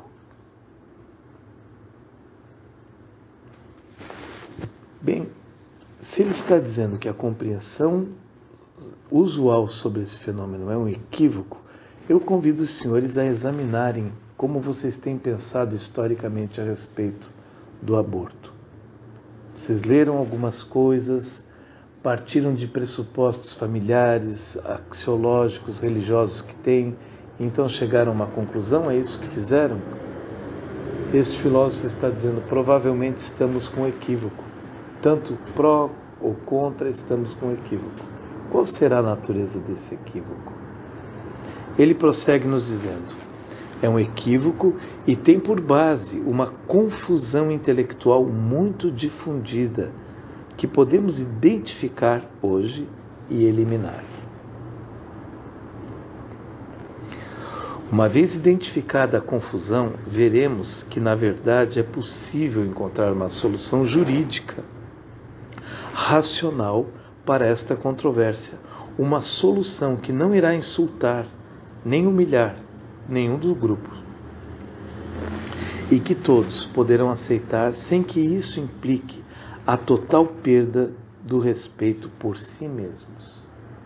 Bem, se ele está dizendo que a compreensão usual sobre esse fenômeno é um equívoco, eu convido os senhores a examinarem como vocês têm pensado historicamente a respeito do aborto. Vocês leram algumas coisas, partiram de pressupostos familiares, axiológicos, religiosos que têm, então chegaram a uma conclusão, é isso que fizeram? Este filósofo está dizendo, provavelmente estamos com equívoco. Tanto pró ou contra, estamos com equívoco. Qual será a natureza desse equívoco? Ele prossegue nos dizendo: é um equívoco e tem por base uma confusão intelectual muito difundida que podemos identificar hoje e eliminar. Uma vez identificada a confusão, veremos que, na verdade, é possível encontrar uma solução jurídica, racional, para esta controvérsia, uma solução que não irá insultar nem humilhar nenhum dos grupos, e que todos poderão aceitar sem que isso implique a total perda do respeito por si mesmos.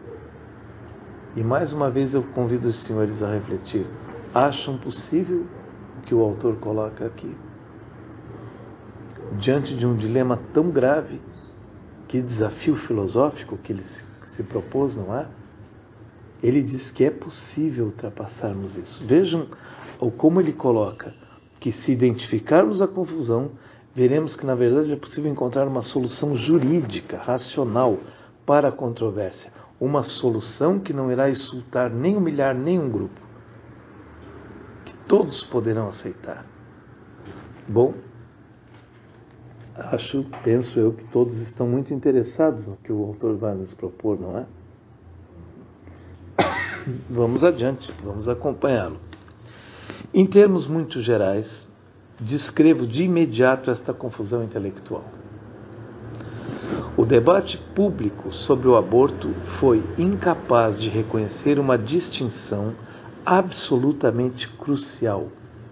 E mais uma vez eu convido os senhores a refletir. Acham possível o que o autor coloca aqui? Diante de um dilema tão grave, que desafio filosófico que ele se propôs, não é? Ele diz que é possível ultrapassarmos isso. Vejam como ele coloca que, se identificarmos a confusão, veremos que na verdade é possível encontrar uma solução jurídica, racional para a controvérsia. Uma solução que não irá insultar nem humilhar nenhum grupo, que todos poderão aceitar. Bom, penso eu que todos estão muito interessados no que o autor vai nos propor, não é? Vamos adiante, vamos acompanhá-lo. Em termos muito gerais, descrevo de imediato esta confusão intelectual. O debate público sobre o aborto foi incapaz de reconhecer uma distinção absolutamente crucial.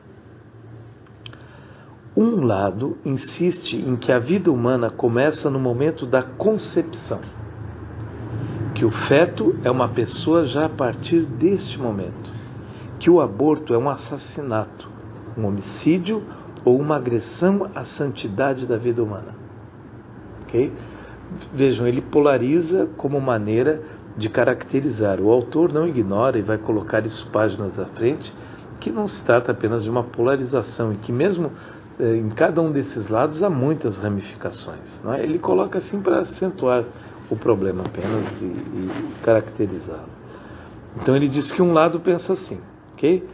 Um lado insiste em que a vida humana começa no momento da concepção, que o feto é uma pessoa já a partir deste momento, que o aborto é um assassinato, um homicídio ou uma agressão à santidade da vida humana. Ok? Vejam, ele polariza como maneira de caracterizar. O autor não ignora e vai colocar isso páginas à frente, que não se trata apenas de uma polarização e que mesmo em cada um desses lados há muitas ramificações. Não é? Ele coloca assim para acentuar o problema apenas e caracterizá-lo. Então ele diz que um lado pensa assim, ok?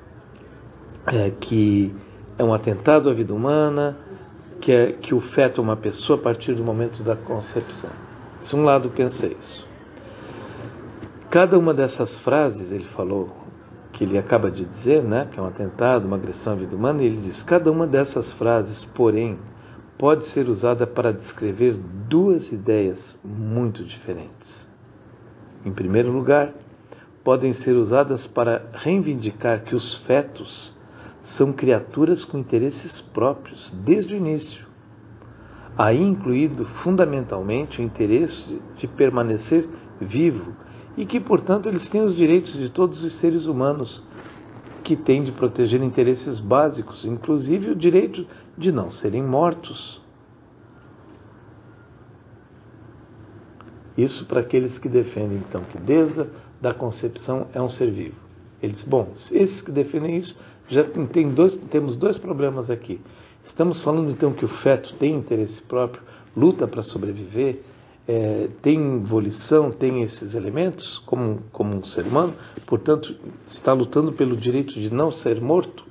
Que é um atentado à vida humana, que o feto é uma pessoa a partir do momento da concepção. Se um lado pensa isso. Cada uma dessas frases, ele falou, que ele acaba de dizer, né, que é um atentado, uma agressão à vida humana, e ele diz, cada uma dessas frases, porém, pode ser usada para descrever duas ideias muito diferentes. Em primeiro lugar, podem ser usadas para reivindicar que os fetos são criaturas com interesses próprios, desde o início, aí incluído fundamentalmente o interesse de permanecer vivo, e que, portanto, eles têm os direitos de todos os seres humanos, que têm de proteger interesses básicos, inclusive o direito de não serem mortos. Isso para aqueles que defendem, então, que desde a concepção é um ser vivo. Eles, esses que defendem isso, já temos dois problemas aqui. Estamos falando, então, que o feto tem interesse próprio, luta para sobreviver, tem volição, tem esses elementos, como um ser humano, portanto, está lutando pelo direito de não ser morto.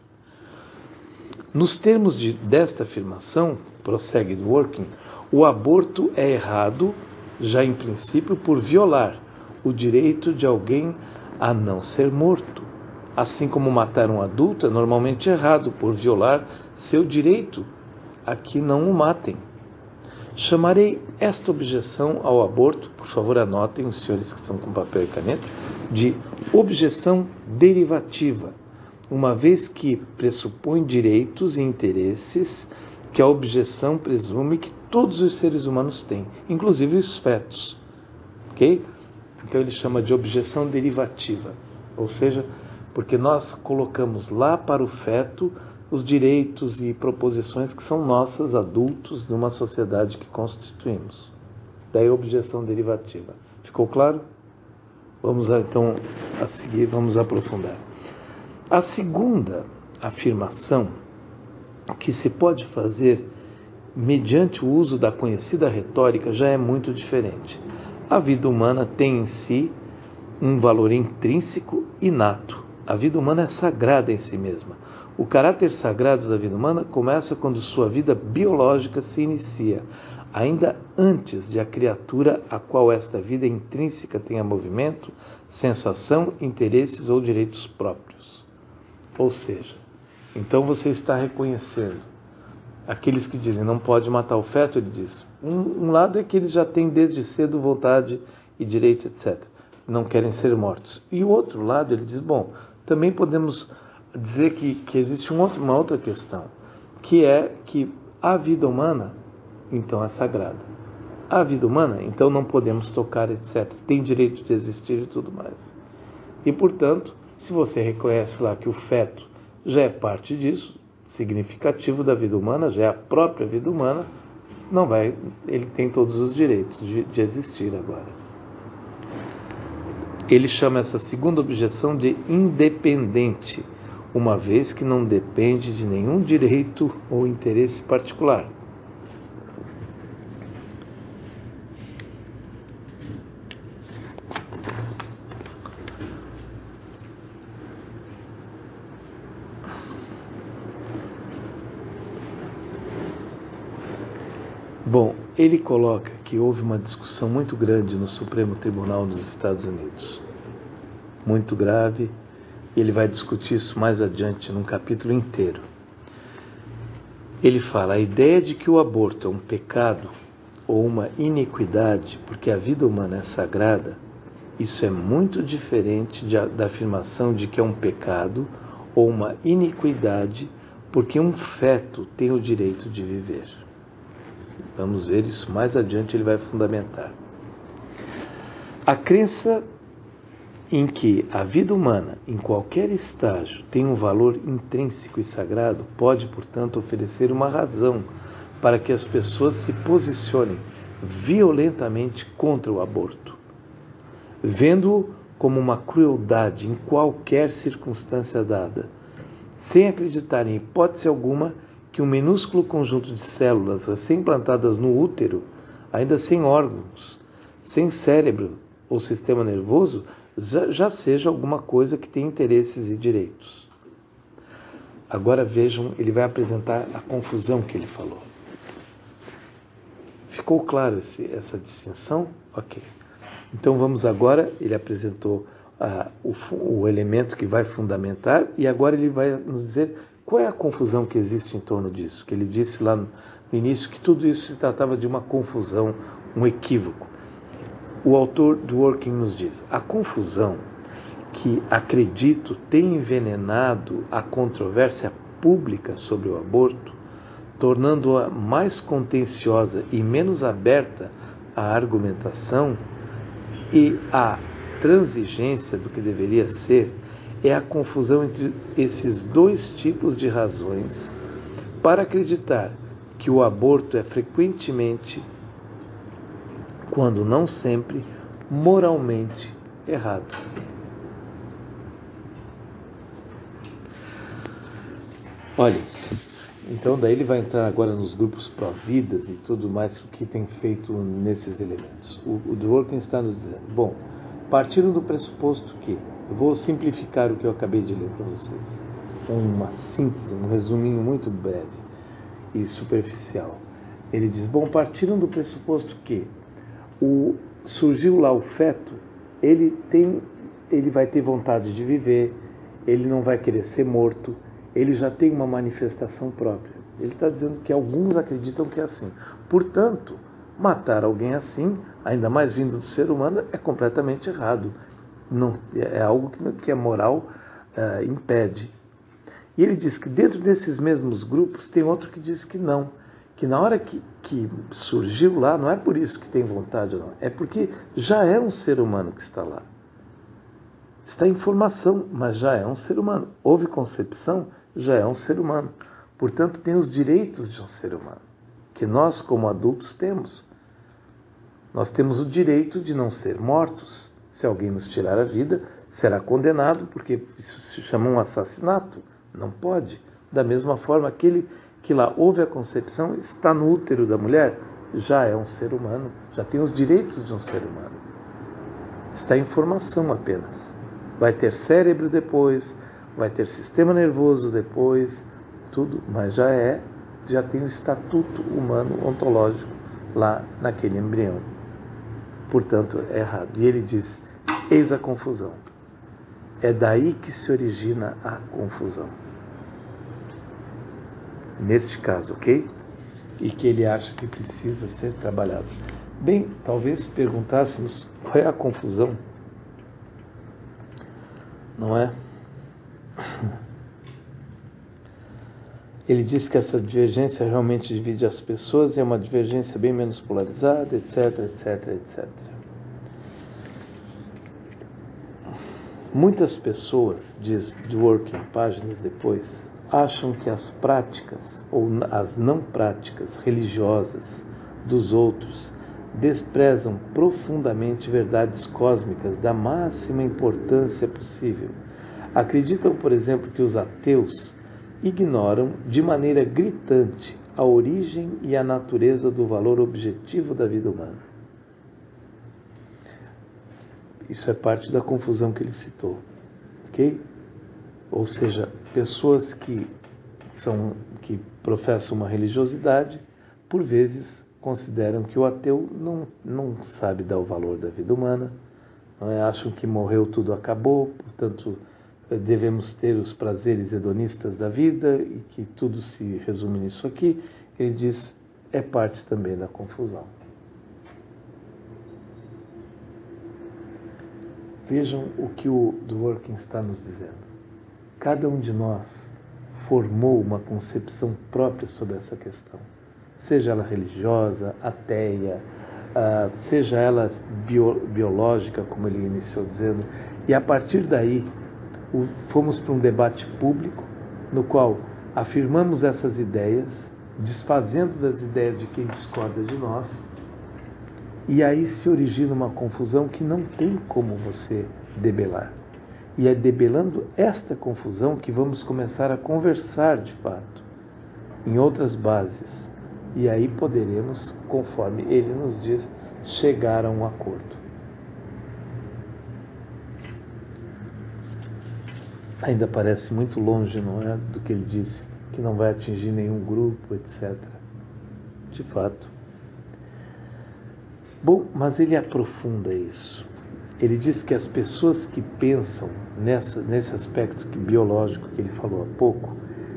Nos termos desta afirmação, prossegue Dworkin, o aborto é errado, já em princípio, por violar o direito de alguém a não ser morto. Assim como matar um adulto é normalmente errado, por violar seu direito a que não o matem. Chamarei esta objeção ao aborto, por favor anotem, os senhores que estão com papel e caneta, de objeção derivativa, uma vez que pressupõe direitos e interesses que a objeção presume que todos os seres humanos têm, inclusive os fetos. Ok? Então ele chama de objeção derivativa, ou seja, porque nós colocamos lá para o feto os direitos e proposições que são nossas, adultos, numa sociedade que constituímos. Daí a objeção derivativa. Ficou claro? Vamos então, a seguir, vamos aprofundar. A segunda afirmação que se pode fazer mediante o uso da conhecida retórica já é muito diferente. A vida humana tem em si um valor intrínseco inato. A vida humana é sagrada em si mesma. O caráter sagrado da vida humana começa quando sua vida biológica se inicia, ainda antes de a criatura a qual esta vida intrínseca tenha movimento, sensação, interesses ou direitos próprios. Ou seja, então você está reconhecendo aqueles que dizem não pode matar o feto, ele diz, Um lado é que eles já têm desde cedo vontade e direito, etc. Não querem ser mortos. E o outro lado, ele diz, bom, também podemos dizer que existe uma outra questão, que é que a vida humana, então, é sagrada. A vida humana, então, não podemos tocar, etc. Tem direito de existir e tudo mais. E, portanto, se você reconhece lá que o feto já é parte disso, significativo da vida humana, já é a própria vida humana, ele tem todos os direitos de existir agora. Ele chama essa segunda objeção de independente, uma vez que não depende de nenhum direito ou interesse particular. Bom, ele coloca que houve uma discussão muito grande no Supremo Tribunal dos Estados Unidos. Muito grave, e ele vai discutir isso mais adiante num capítulo inteiro. Ele fala, a ideia de que o aborto é um pecado ou uma iniquidade, porque a vida humana é sagrada, isso é muito diferente da afirmação de que é um pecado ou uma iniquidade, porque um feto tem o direito de viver. Vamos ver isso mais adiante, ele vai fundamentar. A crença em que a vida humana, em qualquer estágio, tem um valor intrínseco e sagrado, pode, portanto, oferecer uma razão para que as pessoas se posicionem violentamente contra o aborto, vendo-o como uma crueldade em qualquer circunstância dada, sem acreditar em hipótese alguma que um minúsculo conjunto de células recém-plantadas no útero, ainda sem órgãos, sem cérebro ou sistema nervoso, já seja alguma coisa que tem interesses e direitos. Agora vejam, ele vai apresentar a confusão que ele falou. Ficou claro essa distinção? Ok. Então vamos agora, ele apresentou o elemento que vai fundamentar e agora ele vai nos dizer qual é a confusão que existe em torno disso. Que ele disse lá no início que tudo isso se tratava de uma confusão, um equívoco. O autor do Working nos diz, a confusão que, acredito, tem envenenado a controvérsia pública sobre o aborto, tornando-a mais contenciosa e menos aberta à argumentação e à transigência do que deveria ser, é a confusão entre esses dois tipos de razões para acreditar que o aborto é frequentemente, quando não sempre, moralmente errado. Olha, então daí ele vai entrar agora nos grupos pró-vidas e tudo mais que tem feito nesses elementos. O Dworkin está nos dizendo, bom, partindo do pressuposto que, eu vou simplificar o que eu acabei de ler para vocês, uma síntese, um resuminho muito breve e superficial. Ele diz, bom, partindo do pressuposto que surgiu lá o feto, ele vai ter vontade de viver, ele não vai querer ser morto, ele já tem uma manifestação própria. Ele está dizendo que alguns acreditam que é assim. Portanto, matar alguém assim, ainda mais vindo do ser humano, é completamente errado. Não, é algo que a moral impede. E ele diz que dentro desses mesmos grupos tem outro que diz que não. Que na hora que surgiu lá, não é por isso que tem vontade ou não. É porque já é um ser humano que está lá. Está em formação, mas já é um ser humano. Houve concepção, já é um ser humano. Portanto, tem os direitos de um ser humano, que nós, como adultos, temos. Nós temos o direito de não ser mortos. Se alguém nos tirar a vida, será condenado, porque isso se chama um assassinato. Não pode. Da mesma forma, aquele que lá houve a concepção, está no útero da mulher, já é um ser humano, já tem os direitos de um ser humano. Está em formação apenas. Vai ter cérebro depois, vai ter sistema nervoso depois, tudo, mas já tem o estatuto humano ontológico lá naquele embrião. Portanto, é errado. E ele diz, eis a confusão. É daí que se origina a confusão. Neste caso, ok? e que ele acha que precisa ser trabalhado. Bem, talvez perguntássemos qual é a confusão, não é? Ele diz que essa divergência realmente divide as pessoas e é uma divergência bem menos polarizada, etc, etc, etc. Muitas pessoas, diz Dworkin, páginas depois, acham que as práticas ou as não práticas religiosas dos outros desprezam profundamente verdades cósmicas da máxima importância possível. Acreditam, por exemplo, que os ateus ignoram de maneira gritante a origem e a natureza do valor objetivo da vida humana. Isso é parte da confusão que ele citou, ok? Ou seja, pessoas que professam uma religiosidade, por vezes consideram que o ateu não sabe dar o valor da vida humana, não é? Acham que morreu, tudo acabou, portanto devemos ter os prazeres hedonistas da vida e que tudo se resume nisso aqui. Ele diz, é parte também da confusão. Vejam o que o Dworkin está nos dizendo. Cada um de nós formou uma concepção própria sobre essa questão. Seja ela religiosa, ateia, seja ela biológica, como ele iniciou dizendo. E a partir daí, fomos para um debate público, no qual afirmamos essas ideias, desfazendo das ideias de quem discorda de nós, e aí se origina uma confusão que não tem como você debelar. E é debelando esta confusão que vamos começar a conversar de fato, em outras bases. E aí poderemos, conforme ele nos diz, chegar a um acordo. Ainda parece muito longe, não é, do que ele disse, que não vai atingir nenhum grupo, etc. De fato. Bom, mas ele aprofunda isso. Ele diz que as pessoas que pensam nesse aspecto biológico que ele falou há pouco,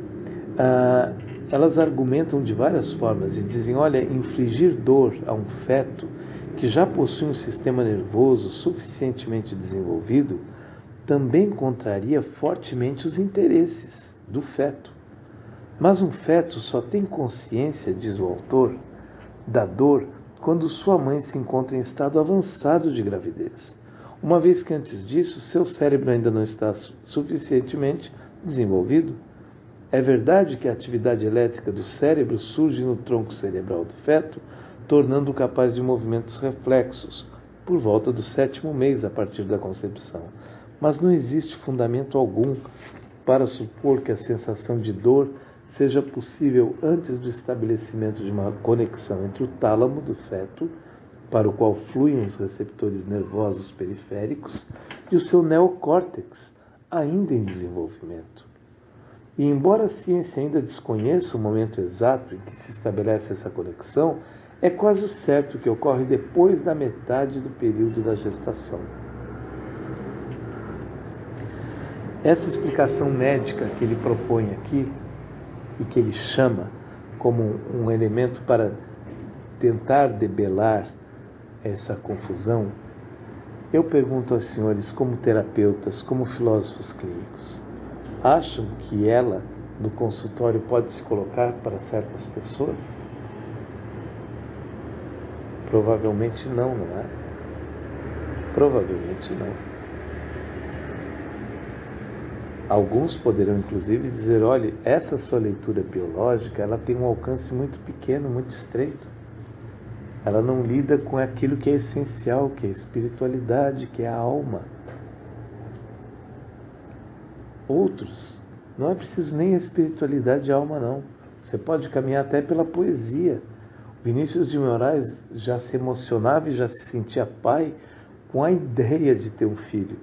elas argumentam de várias formas e dizem, olha, infligir dor a um feto que já possui um sistema nervoso suficientemente desenvolvido também contraria fortemente os interesses do feto. Mas um feto só tem consciência, diz o autor, da dor quando sua mãe se encontra em estado avançado de gravidez, uma vez que antes disso seu cérebro ainda não está suficientemente desenvolvido. É verdade que a atividade elétrica do cérebro surge no tronco cerebral do feto, tornando-o capaz de movimentos reflexos, por volta do 7º mês a partir da concepção. Mas não existe fundamento algum para supor que a sensação de dor seja possível antes do estabelecimento de uma conexão entre o tálamo do feto, para o qual fluem os receptores nervosos periféricos, e o seu neocórtex, ainda em desenvolvimento. E embora a ciência ainda desconheça o momento exato em que se estabelece essa conexão, é quase certo que ocorre depois da metade do período da gestação. Essa explicação médica que ele propõe aqui, e que ele chama como um elemento para tentar debelar essa confusão, eu pergunto aos senhores, como terapeutas, como filósofos clínicos, acham que ela, no consultório, pode se colocar para certas pessoas? Provavelmente não, não é? Provavelmente não. Alguns poderão, inclusive, dizer, olha, essa sua leitura biológica, ela tem um alcance muito pequeno, muito estreito. Ela não lida com aquilo que é essencial, que é a espiritualidade, que é a alma. Outros, não é preciso nem a espiritualidade e a alma, não. Você pode caminhar até pela poesia. Vinícius de Moraes já se emocionava e já se sentia pai com a ideia de ter um filho.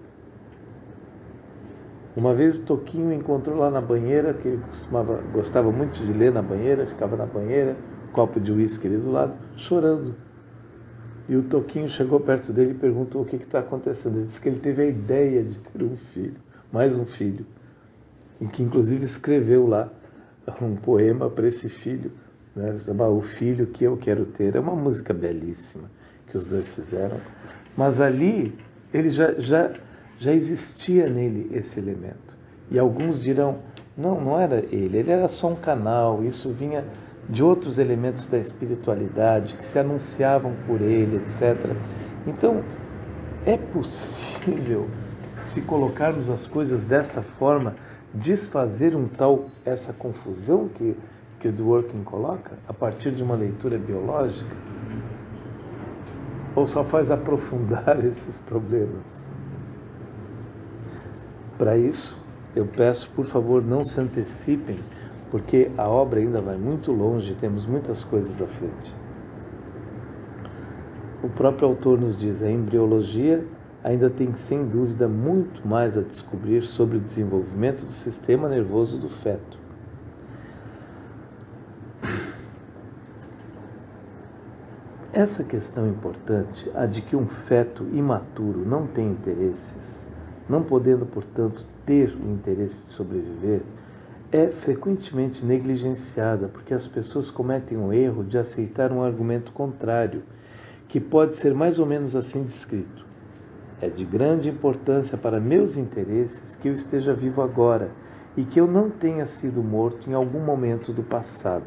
Uma vez o Toquinho encontrou lá na banheira, que ele gostava muito de ler na banheira, ficava na banheira, copo de uísque ali do lado, chorando. E o Toquinho chegou perto dele e perguntou o que está acontecendo. Ele disse que ele teve a ideia de ter um filho, mais um filho, e que inclusive escreveu lá um poema para esse filho, né? Chama O Filho que Eu Quero Ter. É uma música belíssima que os dois fizeram, mas ali ele já existia nele esse elemento. E alguns dirão, não era ele era só um canal, isso vinha de outros elementos da espiritualidade que se anunciavam por ele, etc. Então, é possível, se colocarmos as coisas dessa forma, desfazer essa confusão que o Dworkin coloca a partir de uma leitura biológica? Ou só faz aprofundar esses problemas? Para isso, eu peço, por favor, não se antecipem, porque a obra ainda vai muito longe, temos muitas coisas à frente. O próprio autor nos diz, a embriologia ainda tem, sem dúvida, muito mais a descobrir sobre o desenvolvimento do sistema nervoso do feto. Essa questão importante, a de que um feto imaturo não tem interesses, não podendo, portanto, ter o interesse de sobreviver, é frequentemente negligenciada porque as pessoas cometem o erro de aceitar um argumento contrário, que pode ser mais ou menos assim descrito. É de grande importância para meus interesses que eu esteja vivo agora e que eu não tenha sido morto em algum momento do passado.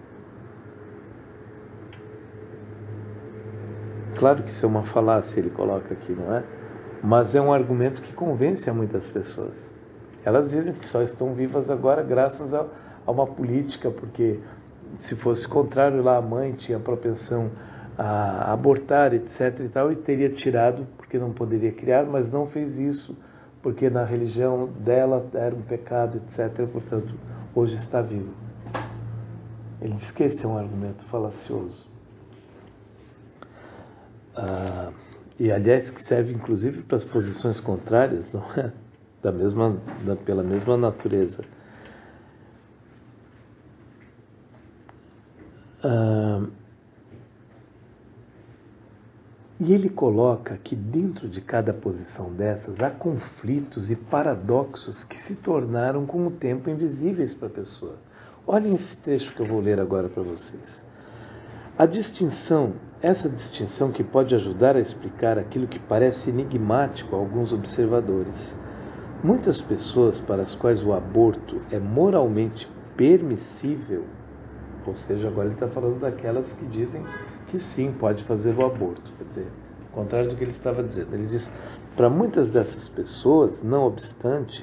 Claro que isso é uma falácia, ele coloca aqui, não é? Mas é um argumento que convence a muitas pessoas. Elas dizem que só estão vivas agora graças a uma política, porque se fosse contrário lá, a mãe tinha propensão a abortar, etc. e tal, e teria tirado porque não poderia criar, mas não fez isso porque na religião dela era um pecado, etc. Portanto, hoje está vivo. Ele diz que esse é um argumento falacioso. E aliás que serve inclusive para as posições contrárias, não é? Pela mesma natureza. E ele coloca que dentro de cada posição dessas há conflitos e paradoxos que se tornaram com o tempo invisíveis para a pessoa. Olhem esse trecho que eu vou ler agora para vocês. Essa distinção que pode ajudar a explicar aquilo que parece enigmático a alguns observadores. Muitas pessoas para as quais o aborto é moralmente permissível, ou seja, agora ele está falando daquelas que dizem que sim, pode fazer o aborto, quer dizer, ao contrário do que ele estava dizendo. Ele diz, para muitas dessas pessoas, não obstante,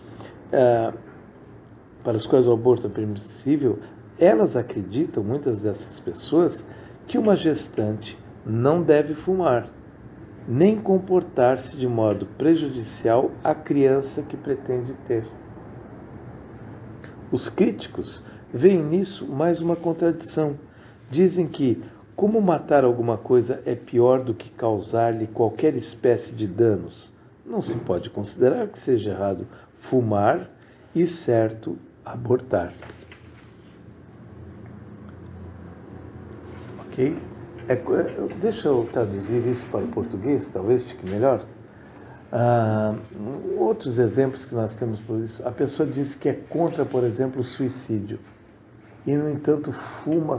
para as quais o aborto é permissível, elas acreditam, muitas dessas pessoas, que uma gestante não deve fumar, nem comportar-se de modo prejudicial à criança que pretende ter. Os críticos veem nisso mais uma contradição. Dizem que, como matar alguma coisa é pior do que causar-lhe qualquer espécie de danos, não se pode considerar que seja errado fumar e certo abortar. Ok? Deixa eu traduzir isso para o português, talvez fique melhor. Outros exemplos que nós temos por isso. A pessoa diz que é contra, por exemplo, o suicídio. E, no entanto, fuma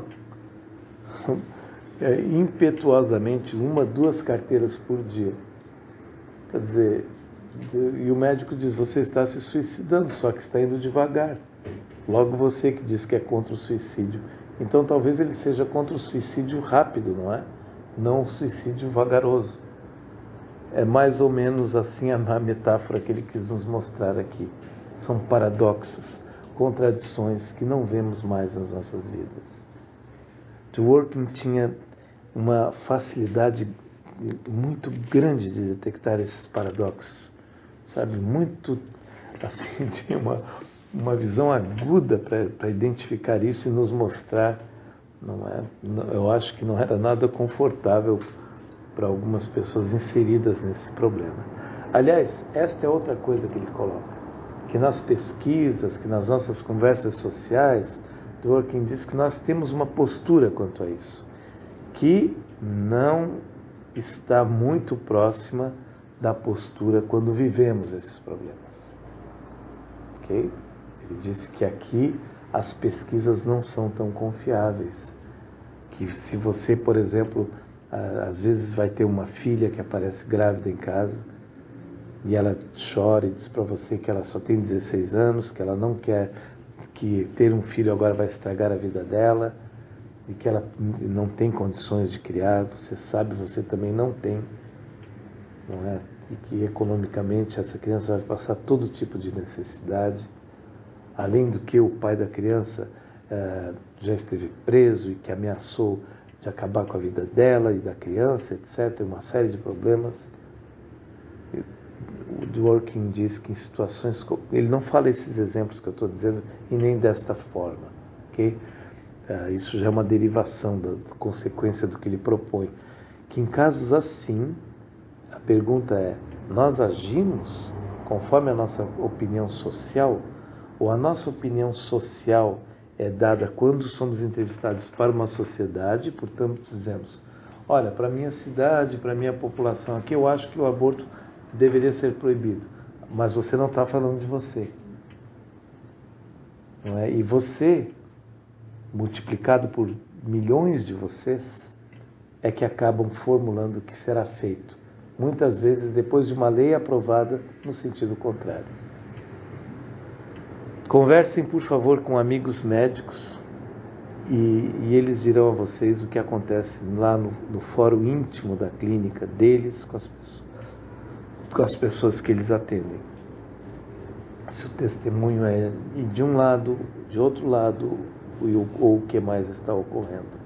impetuosamente 1, 2 carteiras por dia. Quer dizer, e o médico diz, você está se suicidando, só que está indo devagar. Logo você que diz que é contra o suicídio. Então talvez ele seja contra o suicídio rápido, não é? Não o suicídio vagaroso. É mais ou menos assim a metáfora que ele quis nos mostrar aqui. São paradoxos, contradições que não vemos mais nas nossas vidas. Dworkin tinha uma facilidade muito grande de detectar esses paradoxos, sabe? Muito, assim, tinha uma visão aguda para identificar isso e nos mostrar. Eu acho que não era nada confortável para algumas pessoas inseridas nesse problema. Aliás, esta é outra coisa que ele coloca, que nas pesquisas, que nas nossas conversas sociais, Dworkin diz que nós temos uma postura quanto a isso, que não está muito próxima da postura quando vivemos esses problemas. Ok? Ele disse que aqui as pesquisas não são tão confiáveis. Que se você, por exemplo, às vezes vai ter uma filha que aparece grávida em casa e ela chora e diz para você que ela só tem 16 anos, que ela não quer, que ter um filho agora vai estragar a vida dela e que ela não tem condições de criar, você sabe, você também não tem, não é? E que economicamente essa criança vai passar todo tipo de necessidade, além do que o pai da criança já esteve preso e que ameaçou de acabar com a vida dela e da criança, etc., uma série de problemas. O Dworkin diz que em situações... Ele não fala esses exemplos que eu estou dizendo e nem desta forma, ok? Isso já é uma derivação da consequência do que ele propõe. Que em casos assim, a pergunta é, nós agimos conforme a nossa opinião social? Ou a nossa opinião social é dada quando somos entrevistados para uma sociedade, portanto dizemos, olha, para a minha cidade, para a minha população aqui, eu acho que o aborto deveria ser proibido. Mas você não está falando de você. Não é? E você, multiplicado por milhões de vocês, é que acabam formulando o que será feito. Muitas vezes depois de uma lei aprovada no sentido contrário. Conversem, por favor, com amigos médicos e eles dirão a vocês o que acontece lá no fórum íntimo da clínica deles com as pessoas que eles atendem. Se o testemunho é de um lado, de outro lado, ou o que mais está ocorrendo.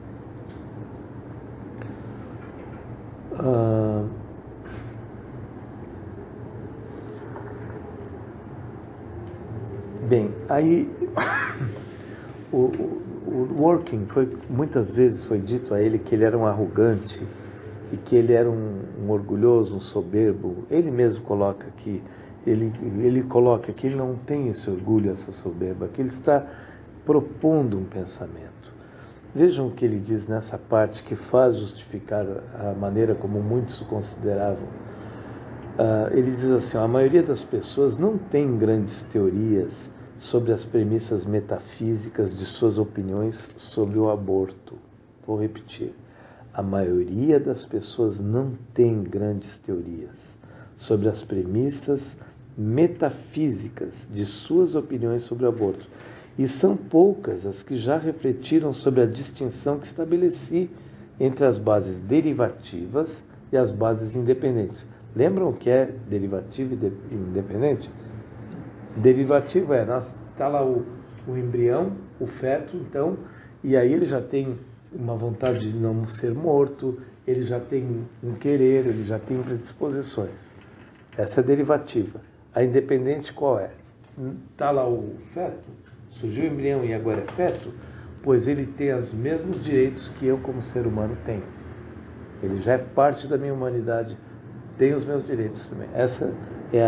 Bem, aí o Dworkin muitas vezes foi dito a ele que ele era um arrogante e que ele era um orgulhoso, um soberbo. Ele mesmo coloca que ele coloca que ele não tem esse orgulho, essa soberba, que ele está propondo um pensamento. Vejam o que ele diz nessa parte que faz justificar a maneira como muitos o consideravam. Ele diz assim, a maioria das pessoas não tem grandes teorias sobre as premissas metafísicas de suas opiniões sobre o aborto. Vou repetir. A maioria das pessoas não tem grandes teorias sobre as premissas metafísicas de suas opiniões sobre o aborto. E são poucas as que já refletiram sobre a distinção que estabeleci entre as bases derivativas e as bases independentes. Lembram o que é derivativo e independente? Derivativo está lá o embrião, o feto, então, e aí ele já tem uma vontade de não ser morto, ele já tem um querer, ele já tem predisposições. Essa é a derivativa. A independente qual é? Está lá o feto, surgiu o embrião e agora é feto, pois ele tem os mesmos direitos que eu como ser humano tenho. Ele já é parte da minha humanidade, tem os meus direitos também. Essa é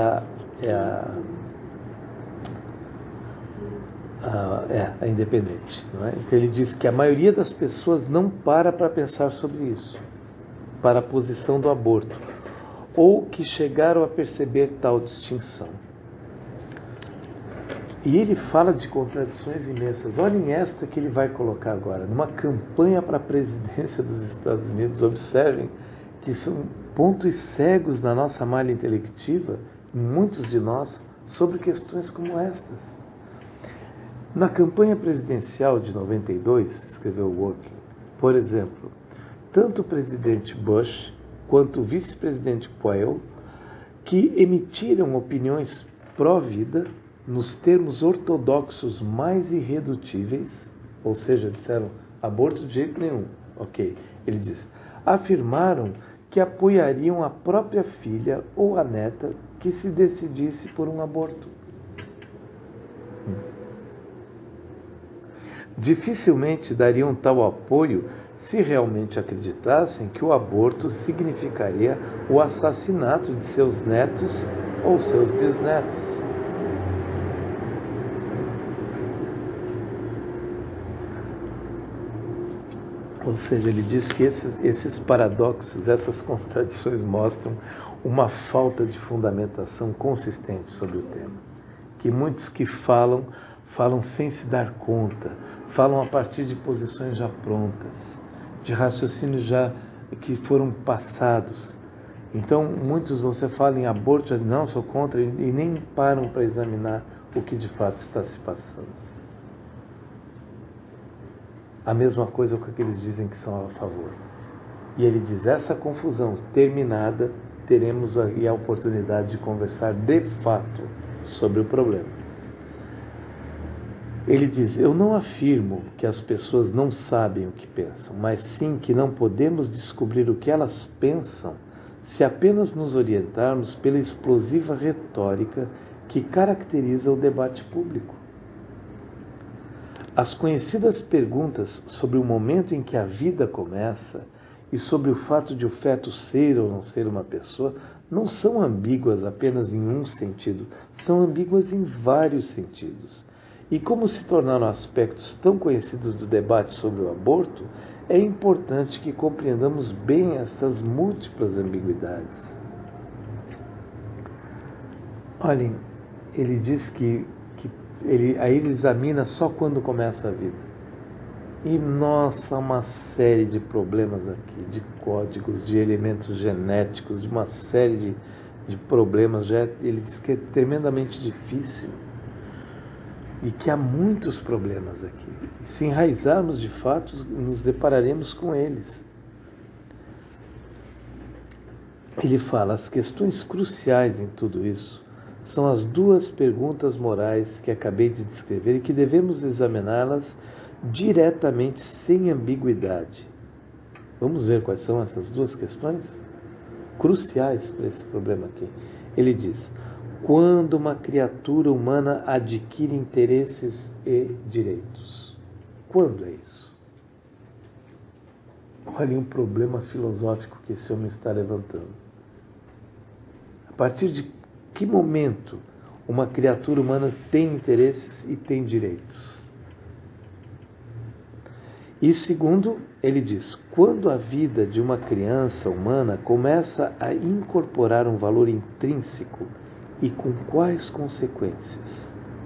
a independente. Não é? Então ele diz que a maioria das pessoas não para pensar sobre isso, para a posição do aborto, ou que chegaram a perceber tal distinção. E ele fala de contradições imensas. Olhem esta que ele vai colocar agora. Numa campanha para a presidência dos Estados Unidos, observem que são pontos cegos na nossa malha intelectiva, muitos de nós, sobre questões como estas. Na campanha presidencial de 92, escreveu Dworkin, por exemplo, tanto o presidente Bush quanto o vice-presidente Powell, que emitiram opiniões pró-vida nos termos ortodoxos mais irredutíveis, ou seja, disseram aborto de jeito nenhum, ok. Ele diz, afirmaram que apoiariam a própria filha ou a neta que se decidisse por um aborto. Dificilmente dariam tal apoio se realmente acreditassem que o aborto significaria o assassinato de seus netos ou seus bisnetos. Ou seja, ele diz que esses paradoxos, essas contradições mostram uma falta de fundamentação consistente sobre o tema. Que muitos que falam falam sem se dar conta, falam a partir de posições já prontas, de raciocínios já que foram passados. Então, muitos você fala em aborto, já não, sou contra, e nem param para examinar o que de fato está se passando. A mesma coisa com aqueles dizem que são a favor. E ele diz, essa confusão terminada, teremos aí a oportunidade de conversar de fato sobre o problema. Ele diz, eu não afirmo que as pessoas não sabem o que pensam, mas sim que não podemos descobrir o que elas pensam se apenas nos orientarmos pela explosiva retórica que caracteriza o debate público. As conhecidas perguntas sobre o momento em que a vida começa e sobre o fato de o feto ser ou não ser uma pessoa não são ambíguas apenas em um sentido, são ambíguas em vários sentidos. E como se tornaram aspectos tão conhecidos do debate sobre o aborto, é importante que compreendamos bem essas múltiplas ambiguidades. Olhem, ele diz que aí ele examina só quando começa a vida. E nossa, uma série de problemas aqui, de códigos, de elementos genéticos, de uma série de problemas. Ele diz que é tremendamente difícil e que há muitos problemas aqui. E se enraizarmos de fato, nos depararemos com eles. Ele fala, as questões cruciais em tudo isso são as duas perguntas morais que acabei de descrever e que devemos examiná-las diretamente, sem ambiguidade. Vamos ver quais são essas duas questões cruciais para esse problema aqui. Ele diz, quando uma criatura humana adquire interesses e direitos. Quando é isso? Olha um problema filosófico que esse homem está levantando. A partir de que momento uma criatura humana tem interesses e tem direitos? E segundo, ele diz, quando a vida de uma criança humana começa a incorporar um valor intrínseco e com quais consequências?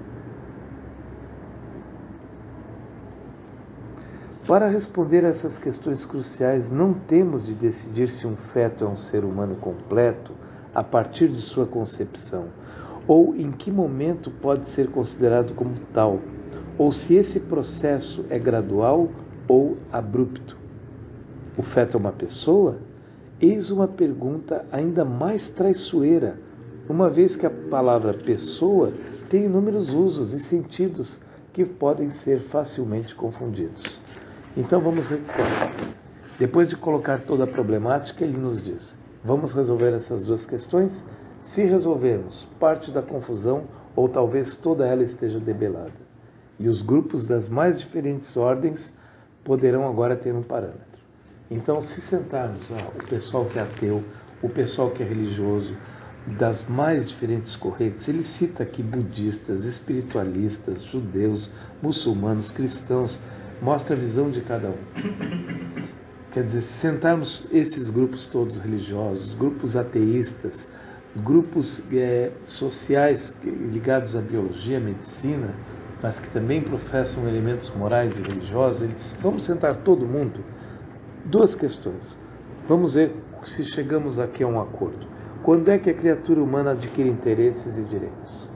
Para responder a essas questões cruciais, não temos de decidir se um feto é um ser humano completo a partir de sua concepção, ou em que momento pode ser considerado como tal, ou se esse processo é gradual ou abrupto. O feto é uma pessoa? Eis uma pergunta ainda mais traiçoeira, uma vez que a palavra pessoa tem inúmeros usos e sentidos que podem ser facilmente confundidos. Então vamos recuar. Depois de colocar toda a problemática, ele nos diz, vamos resolver essas duas questões? Se resolvermos, parte da confusão, ou talvez toda ela esteja debelada. E os grupos das mais diferentes ordens poderão agora ter um parâmetro. Então, se sentarmos o pessoal que é ateu, o pessoal que é religioso, das mais diferentes correntes, ele cita aqui budistas, espiritualistas, judeus, muçulmanos, cristãos, mostra a visão de cada um. Quer dizer, se sentarmos esses grupos todos religiosos, grupos ateístas, grupos sociais ligados à biologia, à medicina, mas que também professam elementos morais e religiosos, ele diz, vamos sentar todo mundo. Duas questões. Vamos ver se chegamos aqui a um acordo. Quando é que a criatura humana adquire interesses e direitos?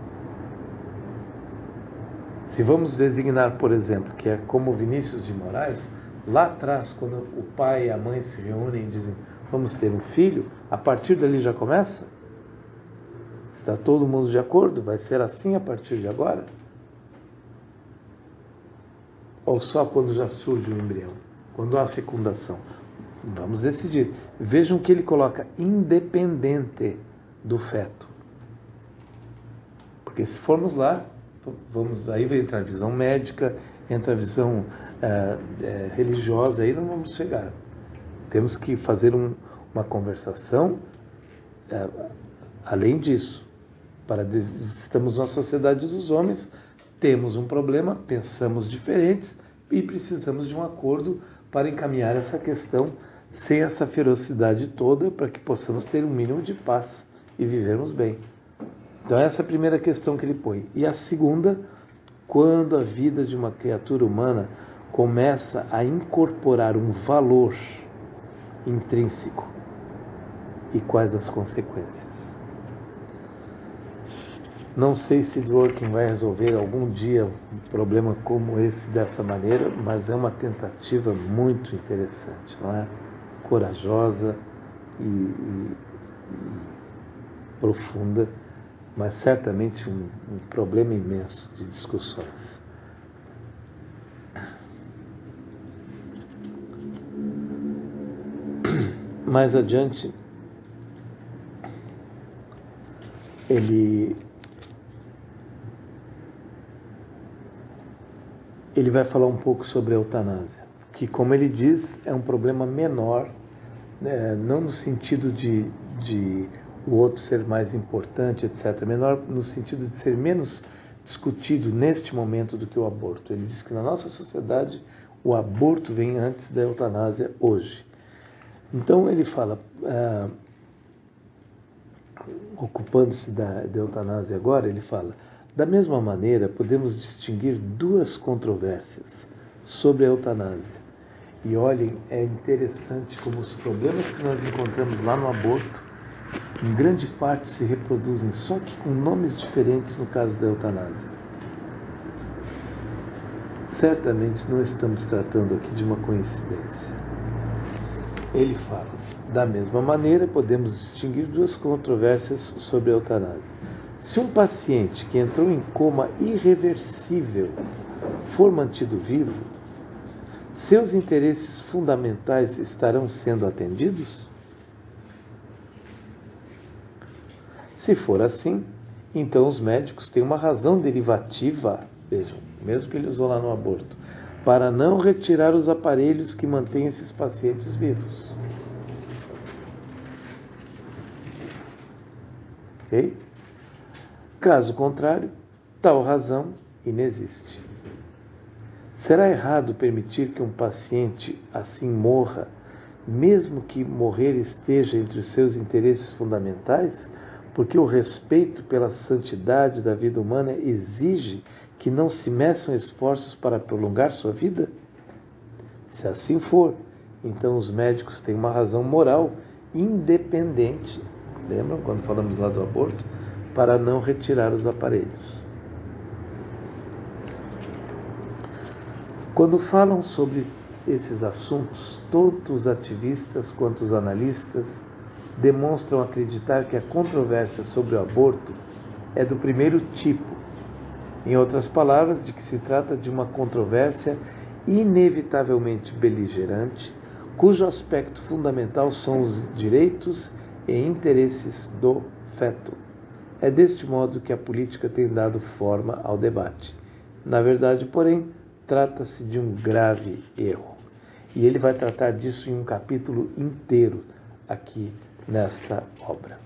Se vamos designar, por exemplo, que é como Vinícius de Moraes, lá atrás, quando o pai e a mãe se reúnem e dizem, vamos ter um filho, a partir dali já começa? Está todo mundo de acordo? Vai ser assim a partir de agora? Ou só quando já surge o embrião? Quando há fecundação? Vamos decidir. Vejam que ele coloca independente do feto. Porque se formos lá, aí vai entrar a visão médica, entra a visão religiosa, aí não vamos chegar. Temos que fazer uma conversação além disso. Estamos numa sociedade dos homens, temos um problema, pensamos diferentes e precisamos de um acordo para encaminhar essa questão sem essa ferocidade toda, para que possamos ter um mínimo de paz e vivermos bem. Então essa é a primeira questão que ele põe. E a segunda quando a vida de uma criatura humana começa a incorporar um valor intrínseco e quais as consequências. Não sei se Dworkin vai resolver algum dia um problema como esse dessa maneira, mas é uma tentativa muito interessante, não é? Corajosa e profunda, mas certamente um problema imenso de discussões. Mais adiante, ele vai falar um pouco sobre a eutanásia, que, como ele diz, é um problema menor, não no sentido de o outro ser mais importante, etc. Menor no sentido de ser menos discutido neste momento do que o aborto. Ele diz que na nossa sociedade o aborto vem antes da eutanásia hoje. Então ele fala, ocupando-se da eutanásia agora, ele fala: da mesma maneira podemos distinguir duas controvérsias sobre a eutanásia. E olhem, é interessante como os problemas que nós encontramos lá no aborto em grande parte se reproduzem, só que com nomes diferentes no caso da eutanásia. Certamente não estamos tratando aqui de uma coincidência. Ele fala: da mesma maneira, podemos distinguir duas controvérsias sobre a eutanásia. Se um paciente que entrou em coma irreversível for mantido vivo, seus interesses fundamentais estarão sendo atendidos? Se for assim, então os médicos têm uma razão derivativa, vejam, mesmo que ele usou lá no aborto, para não retirar os aparelhos que mantêm esses pacientes vivos. Ok? Caso contrário, tal razão inexiste. Será errado permitir que um paciente assim morra, mesmo que morrer esteja entre os seus interesses fundamentais? Porque o respeito pela santidade da vida humana exige que não se meçam esforços para prolongar sua vida? Se assim for, então os médicos têm uma razão moral independente, lembram quando falamos lá do aborto, para não retirar os aparelhos. Quando falam sobre esses assuntos, tanto os ativistas quanto os analistas demonstram acreditar que a controvérsia sobre o aborto é do primeiro tipo. Em outras palavras, de que se trata de uma controvérsia inevitavelmente beligerante, cujo aspecto fundamental são os direitos e interesses do feto. É deste modo que a política tem dado forma ao debate. Na verdade, porém, trata-se de um grave erro. E ele vai tratar disso em um capítulo inteiro aqui nesta obra.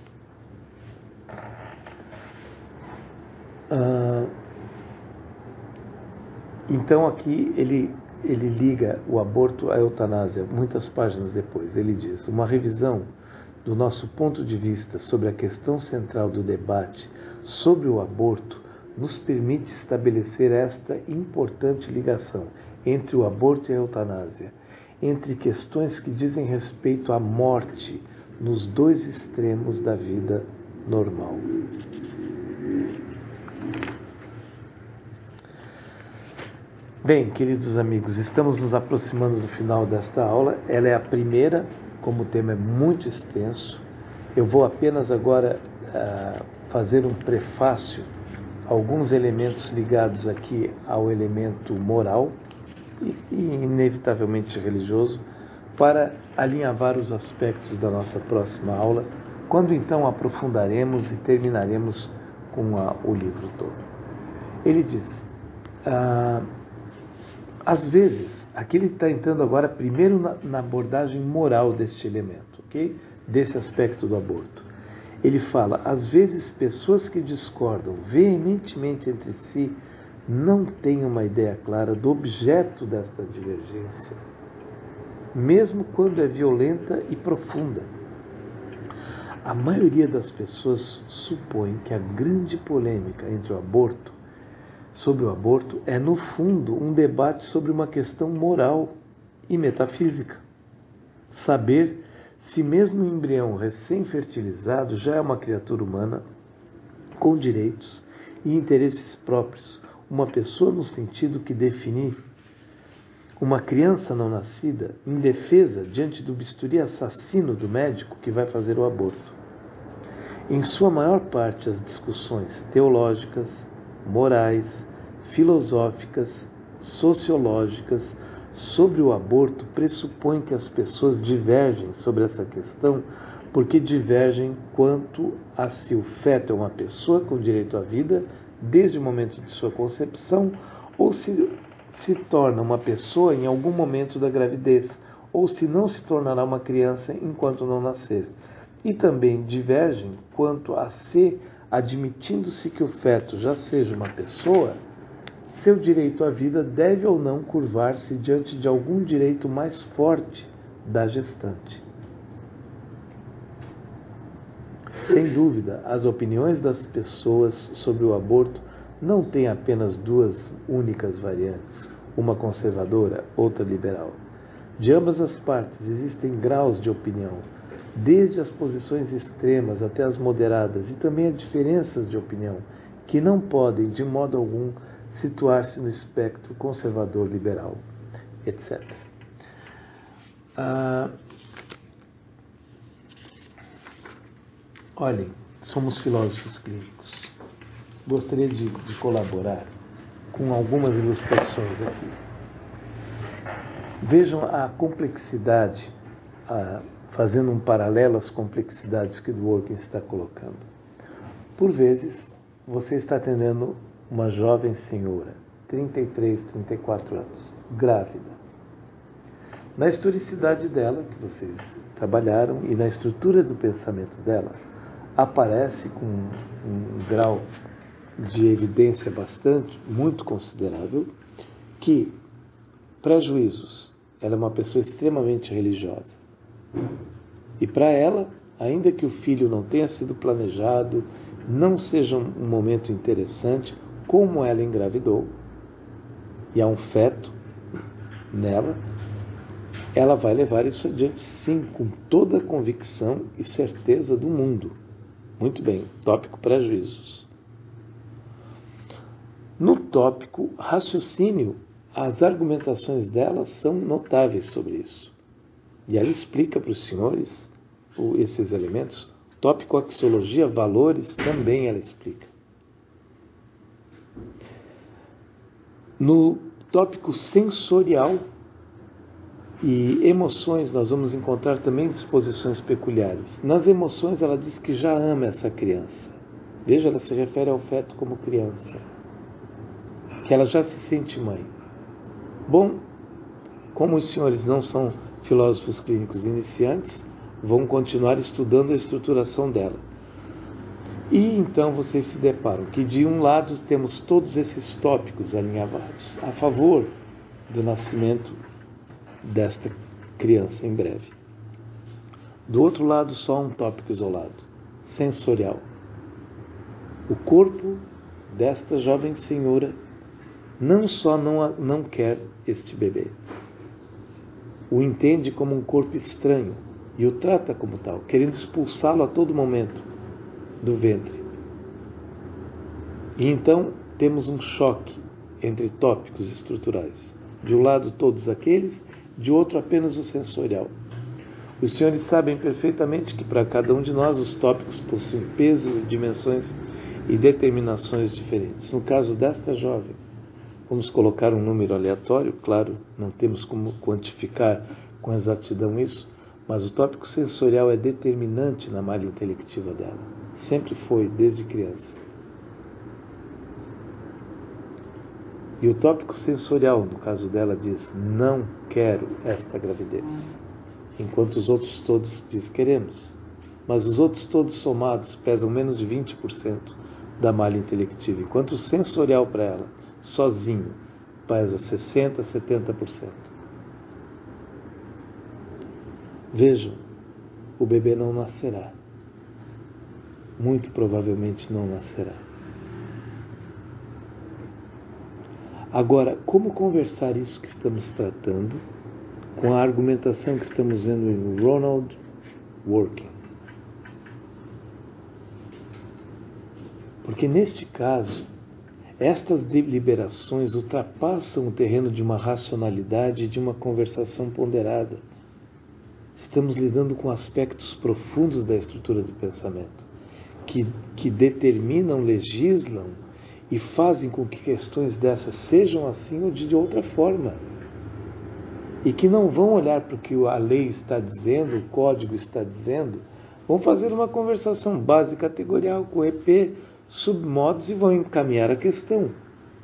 Então aqui ele liga o aborto à eutanásia, muitas páginas depois. Ele diz: uma revisão do nosso ponto de vista sobre a questão central do debate sobre o aborto nos permite estabelecer esta importante ligação entre o aborto e a eutanásia, entre questões que dizem respeito à morte nos dois extremos da vida normal. Bem, queridos amigos, estamos nos aproximando do final desta aula. Ela é a primeira, como o tema é muito extenso. Eu vou apenas agora fazer um prefácio, alguns elementos ligados aqui ao elemento moral e inevitavelmente religioso, para alinhavar os aspectos da nossa próxima aula, quando então aprofundaremos e terminaremos com o livro todo. Ele diz, às vezes, aqui ele está entrando agora primeiro na abordagem moral deste elemento, ok? Desse aspecto do aborto. Ele fala, às vezes pessoas que discordam veementemente entre si não têm uma ideia clara do objeto desta divergência, mesmo quando é violenta e profunda. A maioria das pessoas supõe que a grande polêmica entre o aborto sobre o aborto é, no fundo, um debate sobre uma questão moral e metafísica. Saber se mesmo o embrião recém-fertilizado já é uma criatura humana com direitos e interesses próprios, uma pessoa no sentido que definir uma criança não nascida indefesa diante do bisturi assassino do médico que vai fazer o aborto. Em sua maior parte, as discussões teológicas, morais, filosóficas, sociológicas sobre o aborto pressupõem que as pessoas divergem sobre essa questão porque divergem quanto a se o feto é uma pessoa com direito à vida desde o momento de sua concepção ou se torna uma pessoa em algum momento da gravidez ou se não se tornará uma criança enquanto não nascer. E também divergem quanto a se, admitindo-se que o feto já seja uma pessoa, seu direito à vida deve ou não curvar-se diante de algum direito mais forte da gestante. Sem dúvida, as opiniões das pessoas sobre o aborto não têm apenas duas únicas variantes, uma conservadora, outra liberal. De ambas as partes existem graus de opinião, desde as posições extremas até as moderadas, e também há diferenças de opinião, que não podem, de modo algum, situar-se no espectro conservador-liberal, etc. Olhem, somos filósofos clínicos. Gostaria de colaborar com algumas ilustrações aqui. Vejam a complexidade, fazendo um paralelo às complexidades que o Dworkin está colocando. Por vezes, você está atendendo uma jovem senhora, 33, 34 anos, grávida. Na historicidade dela, que vocês trabalharam, e na estrutura do pensamento dela, aparece com um grau de evidência muito considerável, que prejuízos, ela é uma pessoa extremamente religiosa. E para ela, ainda que o filho não tenha sido planejado, não seja um momento interessante, como ela engravidou, e há um feto nela, ela vai levar isso adiante sim, com toda a convicção e certeza do mundo. Muito bem, tópico prejuízos. No tópico raciocínio, as argumentações dela são notáveis sobre isso. E ela explica para os senhores esses elementos. Tópico axiologia, valores, também ela explica. No tópico sensorial e emoções, nós vamos encontrar também disposições peculiares. Nas emoções, ela diz que já ama essa criança. Veja, ela se refere ao feto como criança. Que ela já se sente mãe. Bom, como os senhores não são filósofos clínicos iniciantes, vão continuar estudando a estruturação dela. E então vocês se deparam que de um lado temos todos esses tópicos alinhavados a favor do nascimento desta criança em breve. Do outro lado, só um tópico isolado, sensorial. O corpo desta jovem senhora não só não quer este bebê, o entende como um corpo estranho e o trata como tal, querendo expulsá-lo a todo momento do ventre. E então temos um choque entre tópicos estruturais. De um lado todos aqueles, de outro apenas o sensorial. Os senhores sabem perfeitamente que para cada um de nós os tópicos possuem pesos e dimensões e determinações diferentes. No caso desta jovem, vamos colocar um número aleatório, claro, não temos como quantificar com exatidão isso, mas o tópico sensorial é determinante na malha intelectiva dela. Sempre foi, desde criança. E o tópico sensorial, no caso dela, diz: não quero esta gravidez. Enquanto os outros todos diz: queremos. Mas os outros todos somados pesam menos de 20% da malha intelectiva, enquanto o sensorial para ela, sozinho, pesa 60%, 70%. Vejam, o bebê não nascerá. Muito provavelmente não nascerá. Agora, como conversar isso que estamos tratando com a argumentação que estamos vendo em Ronald Dworkin? Porque neste caso, estas deliberações ultrapassam o terreno de uma racionalidade e de uma conversação ponderada. Estamos lidando com aspectos profundos da estrutura do pensamento, que determinam, legislam e fazem com que questões dessas sejam assim ou de outra forma. E que não vão olhar para o que a lei está dizendo, o código está dizendo, vão fazer uma conversação base categorial com EP, submodos e vão encaminhar a questão.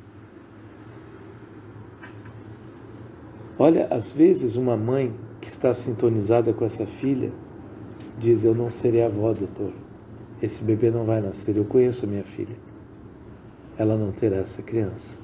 Olha, às vezes uma mãe que está sintonizada com essa filha diz: eu não serei avó, doutor. Esse bebê não vai nascer. Eu conheço a minha filha. Ela não terá essa criança.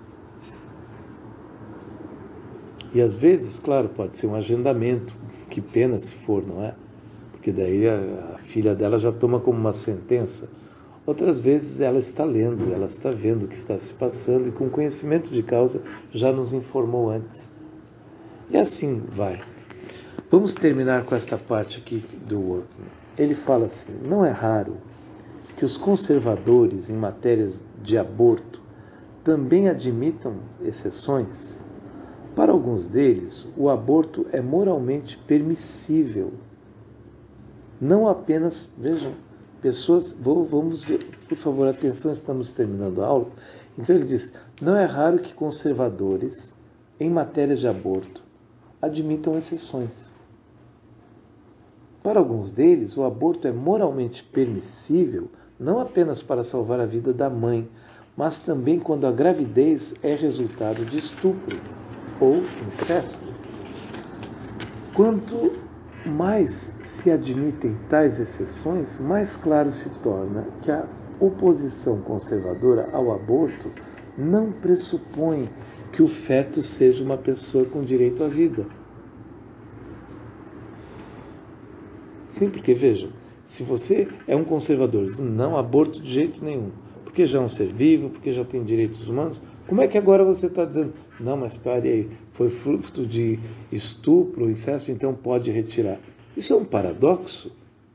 E às vezes, claro, pode ser um agendamento. Que pena se for, não é? Porque daí a filha dela já toma como uma sentença. Outras vezes ela está lendo, ela está vendo o que está se passando e com conhecimento de causa já nos informou antes. E assim vai. Vamos terminar com esta parte aqui do Dworkin. Ele fala assim: não é raro que os conservadores em matérias de aborto também admitam exceções. Para alguns deles, o aborto é moralmente permissível. Não apenas, vejam, pessoas, vamos ver, por favor, atenção, estamos terminando a aula. Então ele diz: não é raro que conservadores em matérias de aborto admitam exceções. Para alguns deles, o aborto é moralmente permissível, não apenas para salvar a vida da mãe, mas também quando a gravidez é resultado de estupro ou incesto. Quanto mais se admitem tais exceções, mais claro se torna que a oposição conservadora ao aborto não pressupõe que o feto seja uma pessoa com direito à vida. Sim, porque vejam, se você é um conservador, não aborto de jeito nenhum, porque já é um ser vivo, porque já tem direitos humanos, como é que agora você está dizendo, não, mas pare aí, foi fruto de estupro, incesto, então pode retirar? Isso é um paradoxo.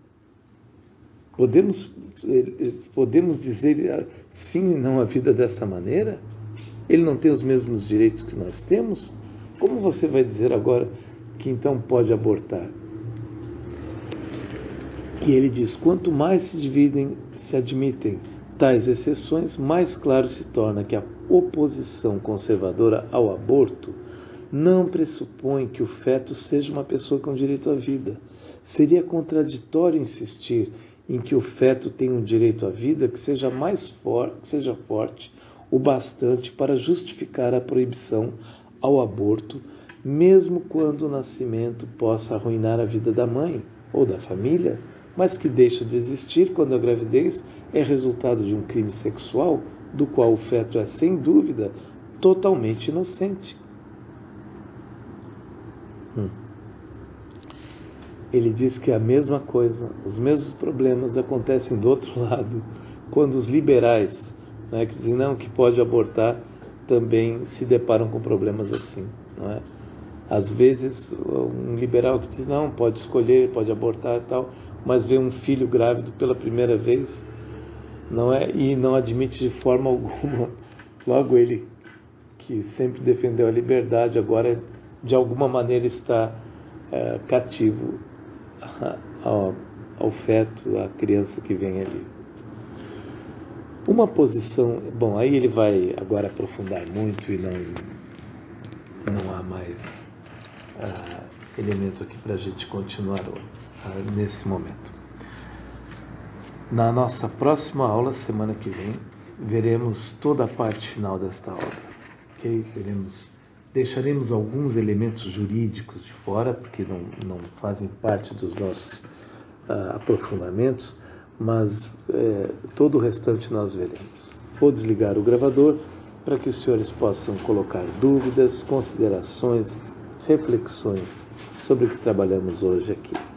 Podemos dizer sim e não à vida dessa maneira? Ele não tem os mesmos direitos que nós temos? Como você vai dizer agora que então pode abortar? E ele diz: quanto mais se admitem tais exceções, mais claro se torna que a oposição conservadora ao aborto não pressupõe que o feto seja uma pessoa com direito à vida. Seria contraditório insistir em que o feto tem um direito à vida que seja forte o bastante para justificar a proibição ao aborto, mesmo quando o nascimento possa arruinar a vida da mãe ou da família, mas que deixa de existir quando a gravidez é resultado de um crime sexual, do qual o feto é, sem dúvida, totalmente inocente. Ele diz que a mesma coisa, os mesmos problemas acontecem do outro lado, quando os liberais, que dizem não, que pode abortar, também se deparam com problemas assim. Não é? Às vezes, um liberal que diz não, pode escolher, pode abortar e tal, mas vê um filho grávido pela primeira vez, não é? E não admite de forma alguma, logo ele, que sempre defendeu a liberdade, agora de alguma maneira está cativo ao feto, à criança que vem ali. Uma posição, bom, aí ele vai agora aprofundar muito e não há mais elementos aqui para a gente continuar nesse momento. Na nossa próxima aula, semana que vem, veremos toda a parte final desta aula. Okay? Deixaremos alguns elementos jurídicos de fora, porque não fazem parte dos nossos aprofundamentos, mas todo o restante nós veremos. Vou desligar o gravador para que os senhores possam colocar dúvidas, considerações, reflexões sobre o que trabalhamos hoje aqui.